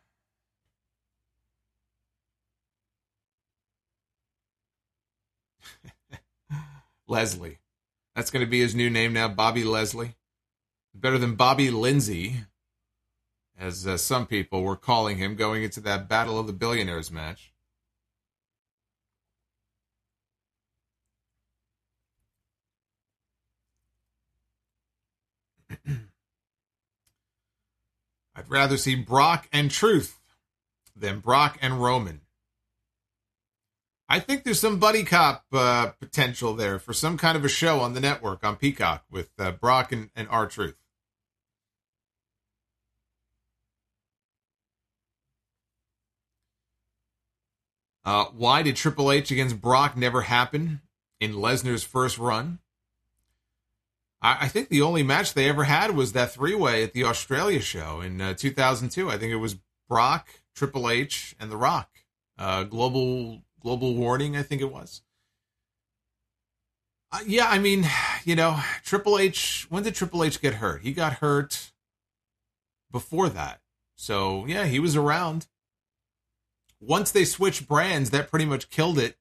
Leslie. That's going to be his new name now, Bobby Leslie. Better than Bobby Lindsay, as some people were calling him going into that Battle of the Billionaires match. I'd rather see Brock and Truth than Brock and Roman. I think there's some buddy cop potential there for some kind of a show on the network on Peacock with Brock and R-Truth. Why did Triple H against Brock never happen in Lesnar's first run? I think the only match they ever had was that three-way at the Australia show in 2002. I think it was Brock, Triple H, and The Rock. Global Warning, I think it was. Yeah, I mean, you know, Triple H, when did Triple H get hurt? He got hurt before that. So, yeah, he was around. Once they switched brands, that pretty much killed it.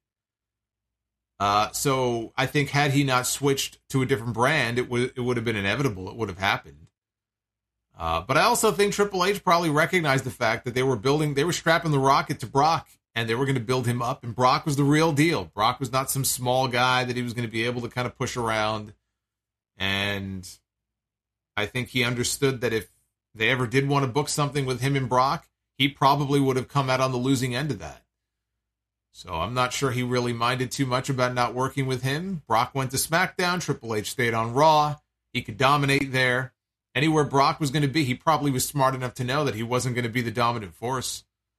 So I think had he not switched to a different brand, it would have been inevitable. It would have happened. But I also think Triple H probably recognized the fact that they were strapping the rocket to Brock, and they were going to build him up, and Brock was the real deal. Brock was not some small guy that he was going to be able to kind of push around. And I think he understood that if they ever did want to book something with him and Brock, he probably would have come out on the losing end of that. So I'm not sure he really minded too much about not working with him. Brock went to SmackDown. Triple H stayed on Raw. He could dominate there. Anywhere Brock was going to be, he probably was smart enough to know that he wasn't going to be the dominant force.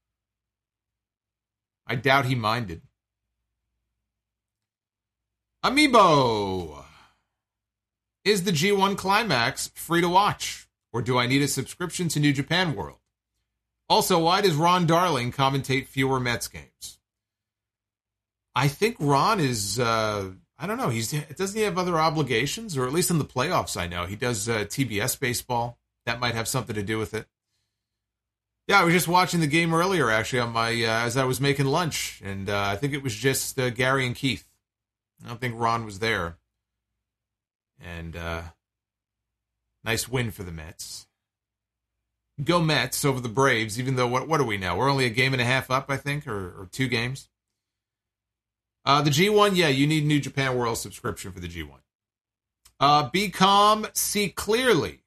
I doubt he minded. Amiibo. Is the G1 Climax free to watch? Or do I need a subscription to New Japan World? Also, why does Ron Darling commentate fewer Mets games? I think Ron is, I don't know, doesn't he have other obligations? Or at least in the playoffs, I know. He does TBS baseball. That might have something to do with it. Yeah, I was just watching the game earlier, actually, on my as I was making lunch. And I think it was just Gary and Keith. I don't think Ron was there. And nice win for the Mets. Go Mets over the Braves, even though, what are we now? We're only a game and a half up, I think, or 2 games. The G1, yeah, you need New Japan World subscription for the G1. Be calm, see clearly.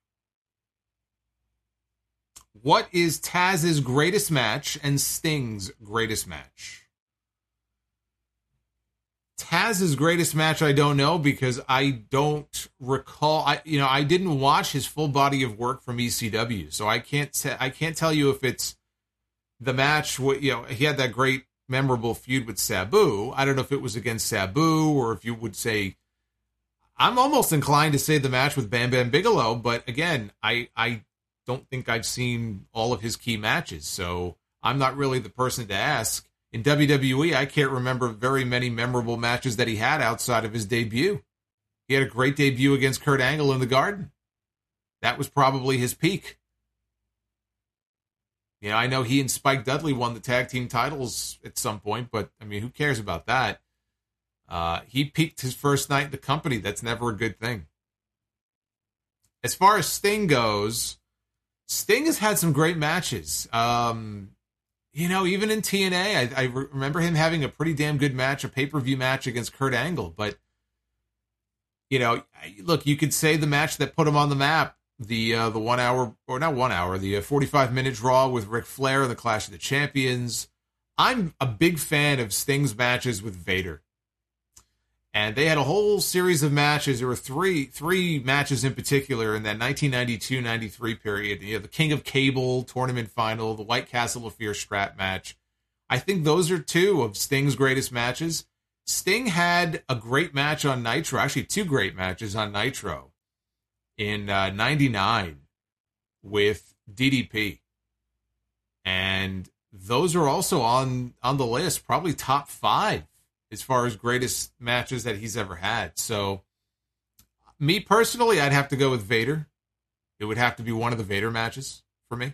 What is Taz's greatest match and Sting's greatest match? Taz's greatest match, I don't know, because I don't recall. I didn't watch his full body of work from ECW, so I can't tell you if it's the match. He had that great, memorable feud with Sabu. I don't know if it was against Sabu or if you would say. I'm almost inclined to say the match with Bam Bam Bigelow, but again, I don't think I've seen all of his key matches, so I'm not really the person to ask. In WWE, I can't remember very many memorable matches that he had outside of his debut. He had a great debut against Kurt Angle in the Garden. That was probably his peak. I know he and Spike Dudley won the tag team titles at some point, but, I mean, who cares about that? He peaked his first night in the company. That's never a good thing. As far as Sting goes, Sting has had some great matches. Even in TNA, I remember him having a pretty damn good match, a pay-per-view match against Kurt Angle. But, look, you could say the match that put him on the map, the 1 hour, or not 1 hour, the 45-minute draw with Ric Flair in the Clash of the Champions. I'm a big fan of Sting's matches with Vader. And they had a whole series of matches. There were three matches in particular in that 1992-93 period. The King of Cable tournament final, the White Castle of Fear strap match. I think those are 2 of Sting's greatest matches. Sting had a great match on Nitro, actually 2 great matches on Nitro in 99 with DDP. And those are also on the list, probably top 5. As far as greatest matches that he's ever had. So, me personally, I'd have to go with Vader. It would have to be one of the Vader matches for me.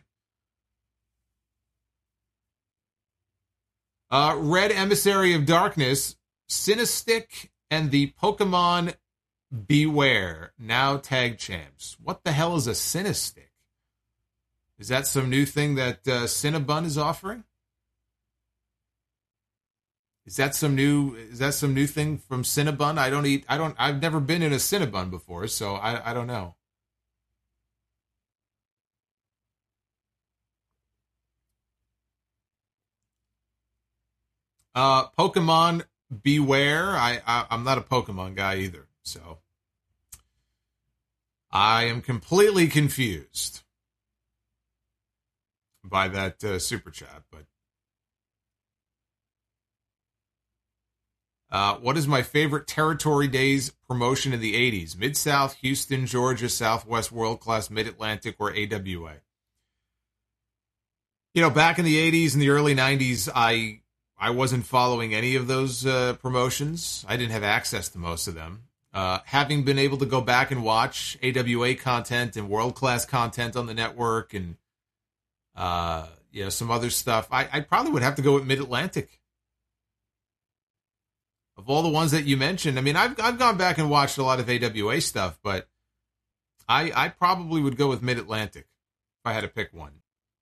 Red Emissary of Darkness, Cinestick, and the Pokemon Beware, now tag champs. What the hell is a Cinestick? Is that some new thing that Cinnabon is offering? Is that some new thing from Cinnabon? I've never been in a Cinnabon before, so I don't know. Pokemon Beware. I'm not a Pokemon guy either, so I am completely confused by that super chat, but what is my favorite Territory Days promotion in the 80s? Mid-South, Houston, Georgia, Southwest, World Class, Mid-Atlantic, or AWA? Back in the 80s and the early 90s, I wasn't following any of those promotions. I didn't have access to most of them. Having been able to go back and watch AWA content and World Class content on the network and some other stuff, I probably would have to go with Mid-Atlantic. Of all the ones that you mentioned, I mean, I've gone back and watched a lot of AWA stuff, but I probably would go with Mid-Atlantic if I had to pick one.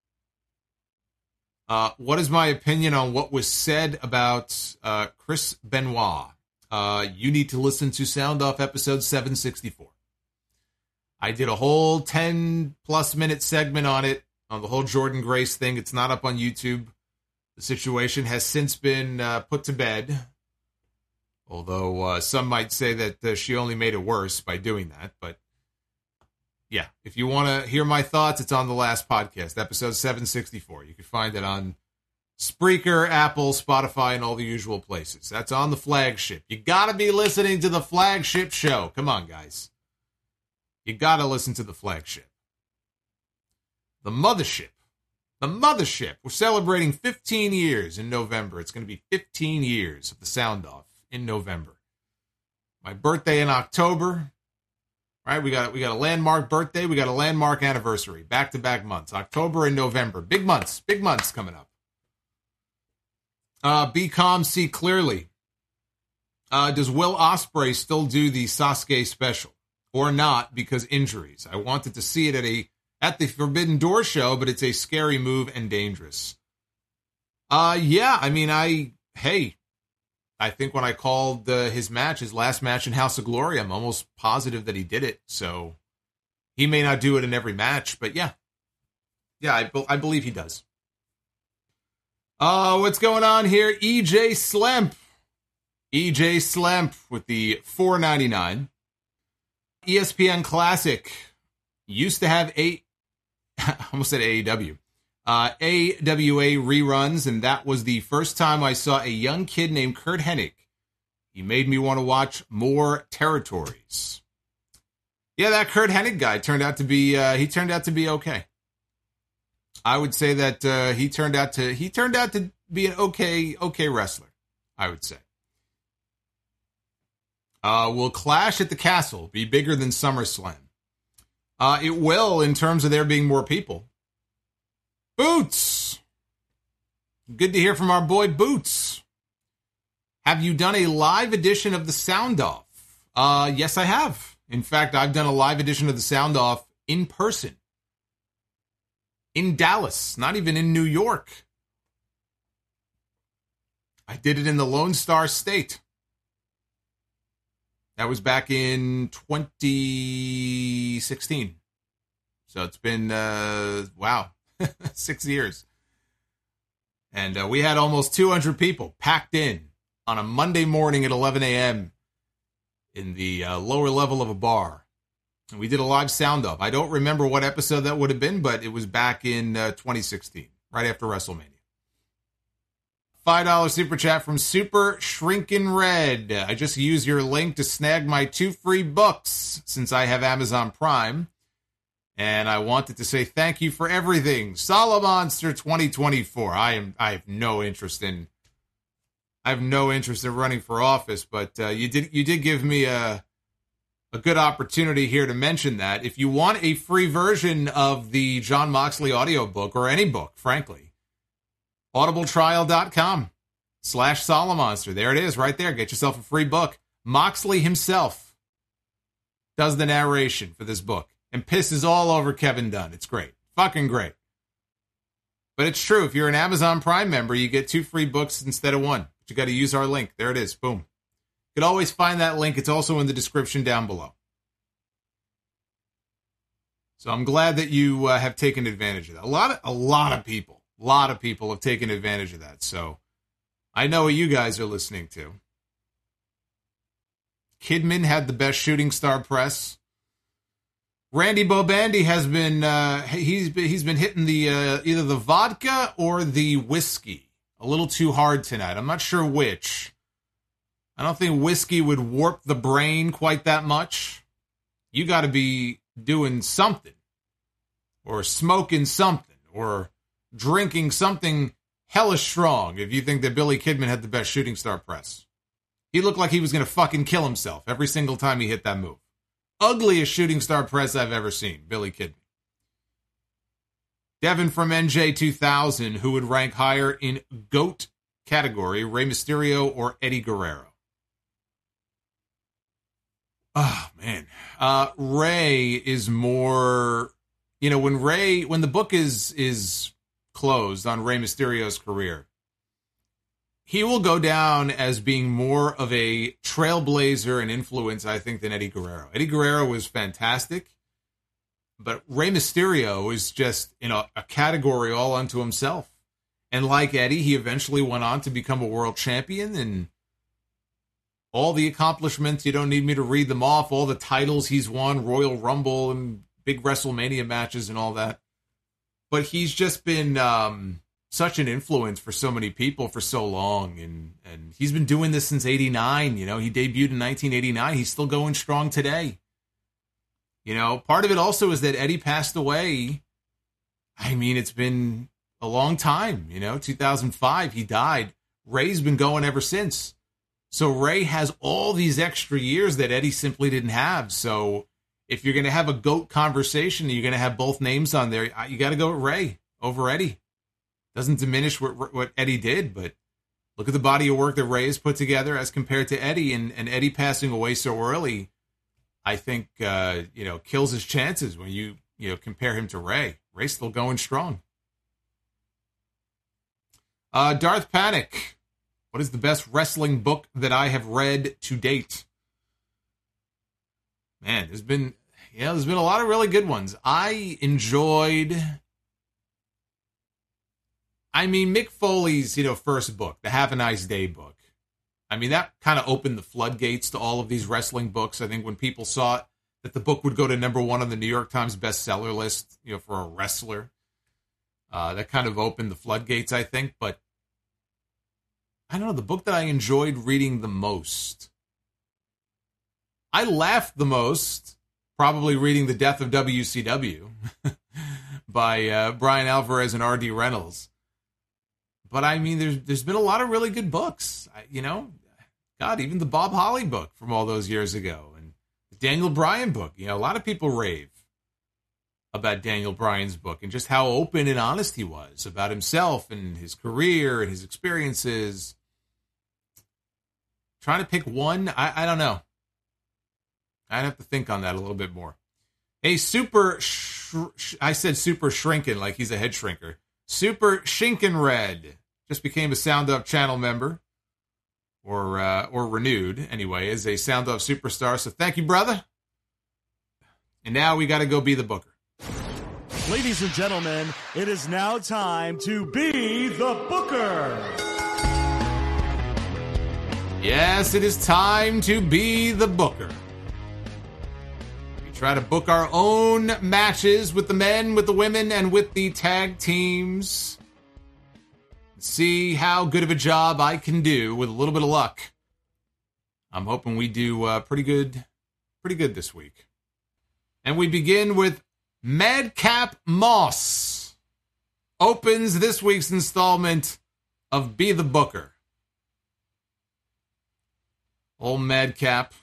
What is my opinion on what was said about Chris Benoit? You need to listen to Sound Off episode 764. I did a whole 10-plus minute segment on it, on the whole Jordan Grace thing. It's not up on YouTube. The situation has since been put to bed. Although some might say that she only made it worse by doing that. But yeah, if you want to hear my thoughts, it's on the last podcast, episode 764. You can find it on Spreaker, Apple, Spotify, and all the usual places. That's on the flagship. You got to be listening to the flagship show. Come on, guys. you got to listen to the flagship. The mothership. The mothership. We're celebrating 15 years in November. It's going to be 15 years of the Sound Off in November. My birthday in October. Right? We got a landmark birthday. We got a landmark anniversary. Back-to-back months. October and November. Big months. Big months coming up. Be calm, see clearly. Does Will Ospreay still do the Sasuke special? Or not, because injuries? I wanted to see it at the Forbidden Door show, but it's a scary move and dangerous. Yeah, I mean, I think when I called his last match in House of Glory, I'm almost positive that he did it. So he may not do it in every match, but yeah. Yeah, I believe he does. What's going on here? EJ Slemp. EJ Slemp with the $4.99. ESPN Classic used to have I almost said AEW. AWA reruns, and that was the first time I saw a young kid named Kurt Hennig. He made me want to watch more territories. Yeah, that Kurt Hennig guy turned out to be okay. I would say that he turned out to be an okay wrestler, I would say. Will Clash at the Castle be bigger than SummerSlam? It will, in terms of there being more people. Boots! Good to hear from our boy Boots. Have you done a live edition of the Sound Off? Yes, I have. In fact, I've done a live edition of the Sound Off in person. In Dallas, not even in New York. I did it in the Lone Star State. That was back in 2016. So it's been, 6 years. And we had almost 200 people packed in on a Monday morning at 11 a.m. in the lower level of a bar. And we did a live sound off. I don't remember what episode that would have been, but it was back in 2016, right after WrestleMania. $5 super chat from Super Shrinkin' Red. I just used your link to snag my 2 free books since I have Amazon Prime. And I wanted to say thank you for everything. Solomonster 2024. I have no interest in running for office, but you did give me a good opportunity here to mention that. If you want a free version of the Jon Moxley audiobook, or any book, frankly, audibletrial.com/Solomonster. There it is, right there. Get yourself a free book. Moxley himself does the narration for this book and pisses all over Kevin Dunn. It's great. Fucking great. But it's true. If you're an Amazon Prime member, you get 2 free books instead of 1. But you got to use our link. There it is. Boom. You can always find that link. It's also in the description down below. So I'm glad that you have taken advantage of that. A lot of people have taken advantage of that. So I know what you guys are listening to. Kidman had the best shooting star press. Randy Bobandy has been he's been hitting the either the vodka or the whiskey a little too hard tonight. I'm not sure which. I don't think whiskey would warp the brain quite that much. You got to be doing something, or smoking something, or drinking something hella strong if you think that Billy Kidman had the best shooting star press. He looked like he was going to fucking kill himself every single time he hit that move. Ugliest shooting star press I've ever seen, Billy Kidman. Devin from NJ2000, who would rank higher in GOAT category, Rey Mysterio or Eddie Guerrero? Oh, man. Rey is more, when the book is closed on Rey Mysterio's career, he will go down as being more of a trailblazer and influence, I think, than Eddie Guerrero. Eddie Guerrero was fantastic, but Rey Mysterio is just in a category all unto himself. And like Eddie, he eventually went on to become a world champion, and all the accomplishments, you don't need me to read them off, all the titles he's won, Royal Rumble and big WrestleMania matches and all that. But he's just been such an influence for so many people for so long, and he's been doing this since 89. He debuted in 1989. He's still going strong today. You know, part of it also is that Eddie passed away. I mean, it's been a long time, 2005, he died. Ray's been going ever since. So Ray has all these extra years that Eddie simply didn't have. So if you're going to have a GOAT conversation, you're going to have both names on there, you got to go with Ray over Eddie. Doesn't diminish what Eddie did, but look at the body of work that Ray has put together as compared to Eddie, and Eddie passing away so early, I think, kills his chances when you compare him to Ray. Ray's still going strong. Darth Panic, what is the best wrestling book that I have read to date? Man, there's been a lot of really good ones. I enjoyed, Mick Foley's, first book, the Have a Nice Day book. I mean, that kind of opened the floodgates to all of these wrestling books. I think when people saw that the book would go to number 1 on the New York Times bestseller list, for a wrestler, that kind of opened the floodgates, I think. But I don't know, the book that I enjoyed reading the most, I laughed the most, probably reading The Death of WCW by Brian Alvarez and R.D. Reynolds. But I mean, there's been a lot of really good books, God, even the Bob Holly book from all those years ago, and the Daniel Bryan book. A lot of people rave about Daniel Bryan's book and just how open and honest he was about himself and his career and his experiences. Trying to pick one, I don't know. I'd have to think on that a little bit more. A I said super shrinking like he's a head shrinker. Super Shinkin Red just became a Sound Up channel member, or renewed anyway as a Sound Up superstar. So thank you, brother. And now we got to go be the booker. Ladies and gentlemen, it is now time to be the booker. Yes, it is time to be the booker. We try to book our own matches with the men, with the women, and with the tag teams. See how good of a job I can do with a little bit of luck. I'm hoping we do pretty good this week. And we begin with Madcap Moss. Opens this week's installment of Be the Booker. Old Madcap.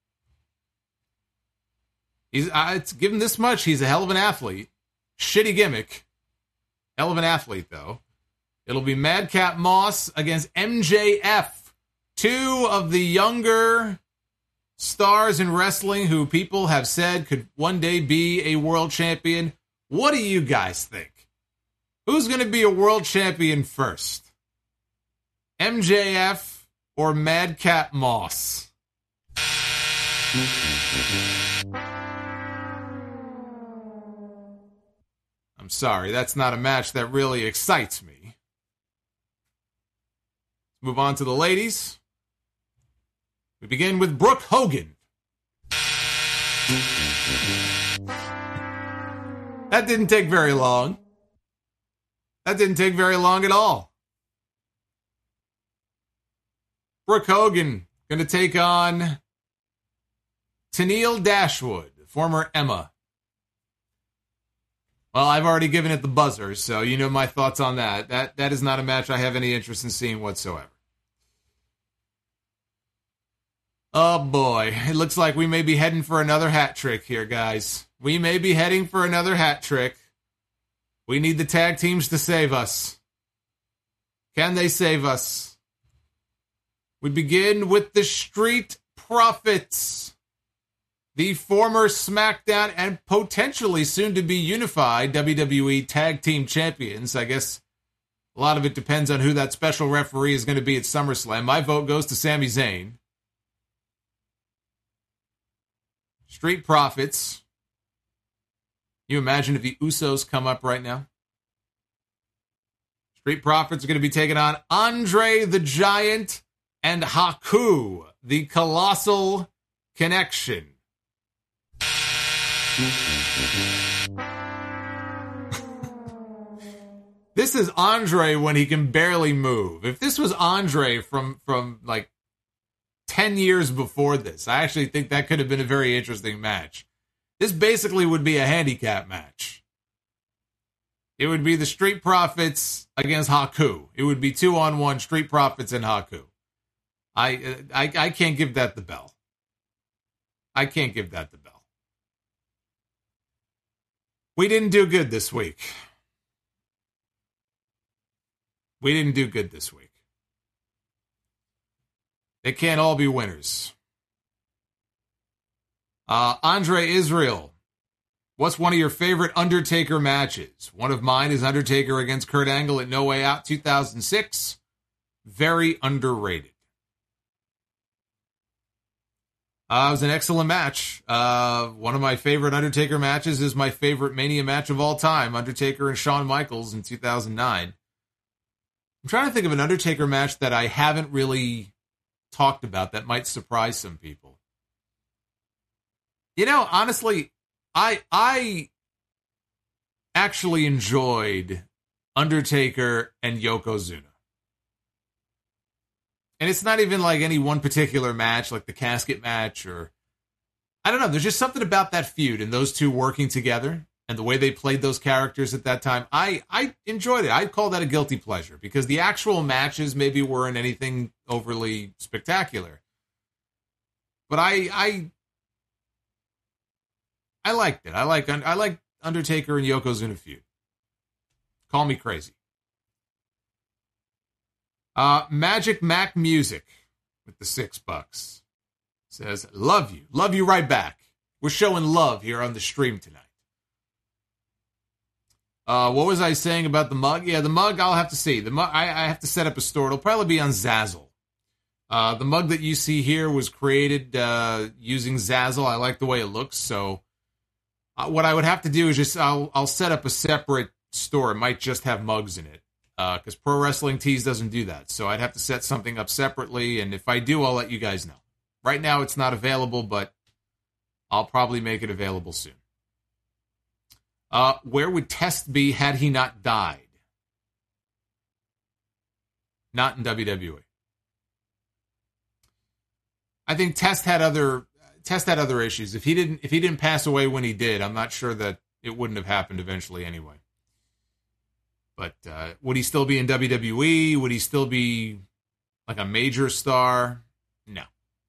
It's given this much. He's a hell of an athlete. Shitty gimmick. Hell of an athlete, though. It'll be Madcap Moss against MJF. 2 of the younger stars in wrestling who people have said could one day be a world champion. What do you guys think? Who's going to be a world champion first? MJF or Madcap Moss? I'm sorry, that's not a match that really excites me. Move on to the ladies. We begin with Brooke Hogan. That didn't take very long. That didn't take very long at all. Brooke Hogan going to take on Tennille Dashwood, former Emma. Well, I've already given it the buzzer, so you know my thoughts on that. That is not a match I have any interest in seeing whatsoever. Oh boy, it looks like we may be heading for another hat trick here, guys. We may be heading for another hat trick. We need the tag teams to save us. Can they save us? We begin with the Street Profits, the former SmackDown and potentially soon to be unified WWE Tag Team Champions. I guess a lot of it depends on who that special referee is going to be at SummerSlam. My vote goes to Sami Zayn. Street Profits. Can you imagine if the Usos come up right now? Street Profits are going to be taking on Andre the Giant and Haku, the Colossal Connection. This is Andre when he can barely move. If this was Andre from like 10 years before this, I actually think that could have been a very interesting match. This basically would be a handicap match. It would be the Street Profits against Haku. It would be 2-on-1 Street Profits and Haku. I can't give that the bell. I can't give that the bell. We didn't do good this week. We didn't do good this week. They can't all be winners. Andre Israel, what's one of your favorite Undertaker matches? One of mine is Undertaker against Kurt Angle at No Way Out 2006. Very underrated. It was an excellent match. One of my favorite Undertaker matches is my favorite Mania match of all time, Undertaker and Shawn Michaels in 2009. I'm trying to think of an Undertaker match that I haven't really talked about that might surprise some people. You know, honestly, I actually enjoyed Undertaker and Yokozuna. And it's not even like any one particular match, like the casket match, or I don't know. There's just something about that feud and those two working together and the way they played those characters at that time. I enjoyed it. I'd call that a guilty pleasure because the actual matches maybe weren't anything overly spectacular. But I liked it. I like Undertaker and Yokozuna feud. Call me crazy. Magic Mac Music with the $6 says, love you right back. We're showing love here on the stream tonight. What was I saying about the mug? Yeah, the mug, I'll have to see. The mug, I have to set up a store. It'll probably be on Zazzle. The mug that you see here was created using Zazzle. I like the way it looks. So what I would have to do is just, I'll set up a separate store. It might just have mugs in it. Because Pro Wrestling Tees doesn't do that. So I'd have to set something up separately. And if I do, I'll let you guys know. Right now, it's not available, but I'll probably make it available soon. Where would Test be had he not died? Not in WWE. I think Test had other issues. If he didn't pass away when he did, I'm not sure that it wouldn't have happened eventually anyway. But would he still be in WWE? Would he still be like a major star? No.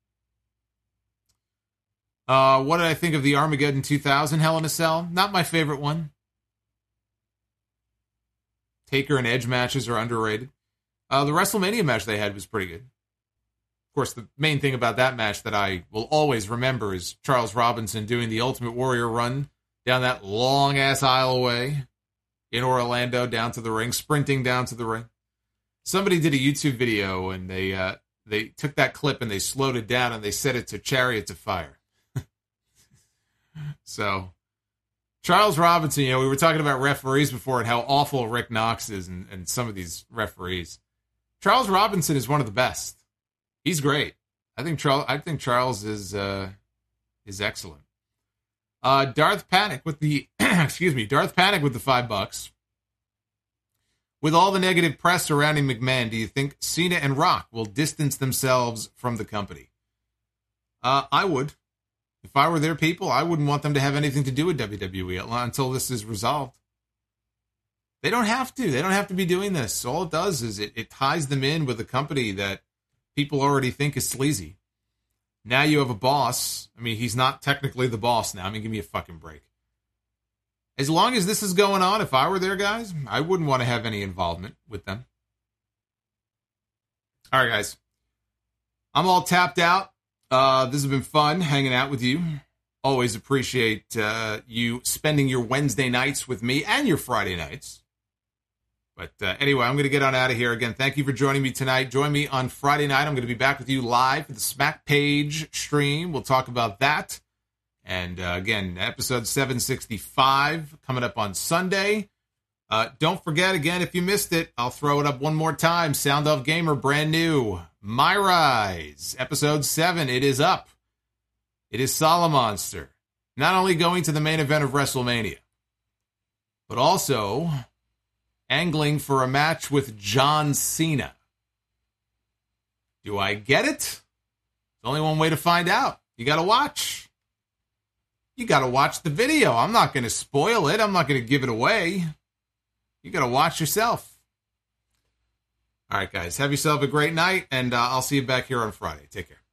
What did I think of the Armageddon 2000 Hell in a Cell? Not my favorite one. Taker and Edge matches are underrated. The WrestleMania match they had was pretty good. Of course, the main thing about that match that I will always remember is Charles Robinson doing the Ultimate Warrior run down that long-ass aisleway in Orlando down to the ring, sprinting down to the ring. Somebody did a YouTube video, and they took that clip and they slowed it down and they set it to Chariots of Fire. So, Charles Robinson, we were talking about referees before and how awful Rick Knox is and some of these referees. Charles Robinson is one of the best. He's great. I think Charles is excellent. Darth Panic with the Darth Panic with the $5. With all the negative press surrounding McMahon, do you think Cena and Rock will distance themselves from the company? I would. If I were their people, I wouldn't want them to have anything to do with WWE until this is resolved. They don't have to. They don't have to be doing this. All it does is it ties them in with a company that people already think is sleazy. Now you have a boss. I mean, he's not technically the boss now. I mean, give me a fucking break. As long as this is going on, if I were their guys, I wouldn't want to have any involvement with them. All right, guys. I'm all tapped out. This has been fun hanging out with you. Always appreciate you spending your Wednesday nights with me and your Friday nights. But anyway, I'm going to get on out of here. Again, thank you for joining me tonight. Join me on Friday night. I'm going to be back with you live for the Smack Page stream. We'll talk about that. And again, episode 765 coming up on Sunday. Don't forget, again, if you missed it, I'll throw it up one more time. Sound Off Gamer, brand new. My Rise, episode 7. It is up. It is Solomonster. Not only going to the main event of WrestleMania, but also angling for a match with John Cena. Do I get it? There's only one way to find out. You got to watch. you got to watch the video. I'm not going to spoil it. I'm not going to give it away. You got to watch yourself. All right, guys, have yourself a great night, and I'll see you back here on Friday. Take care.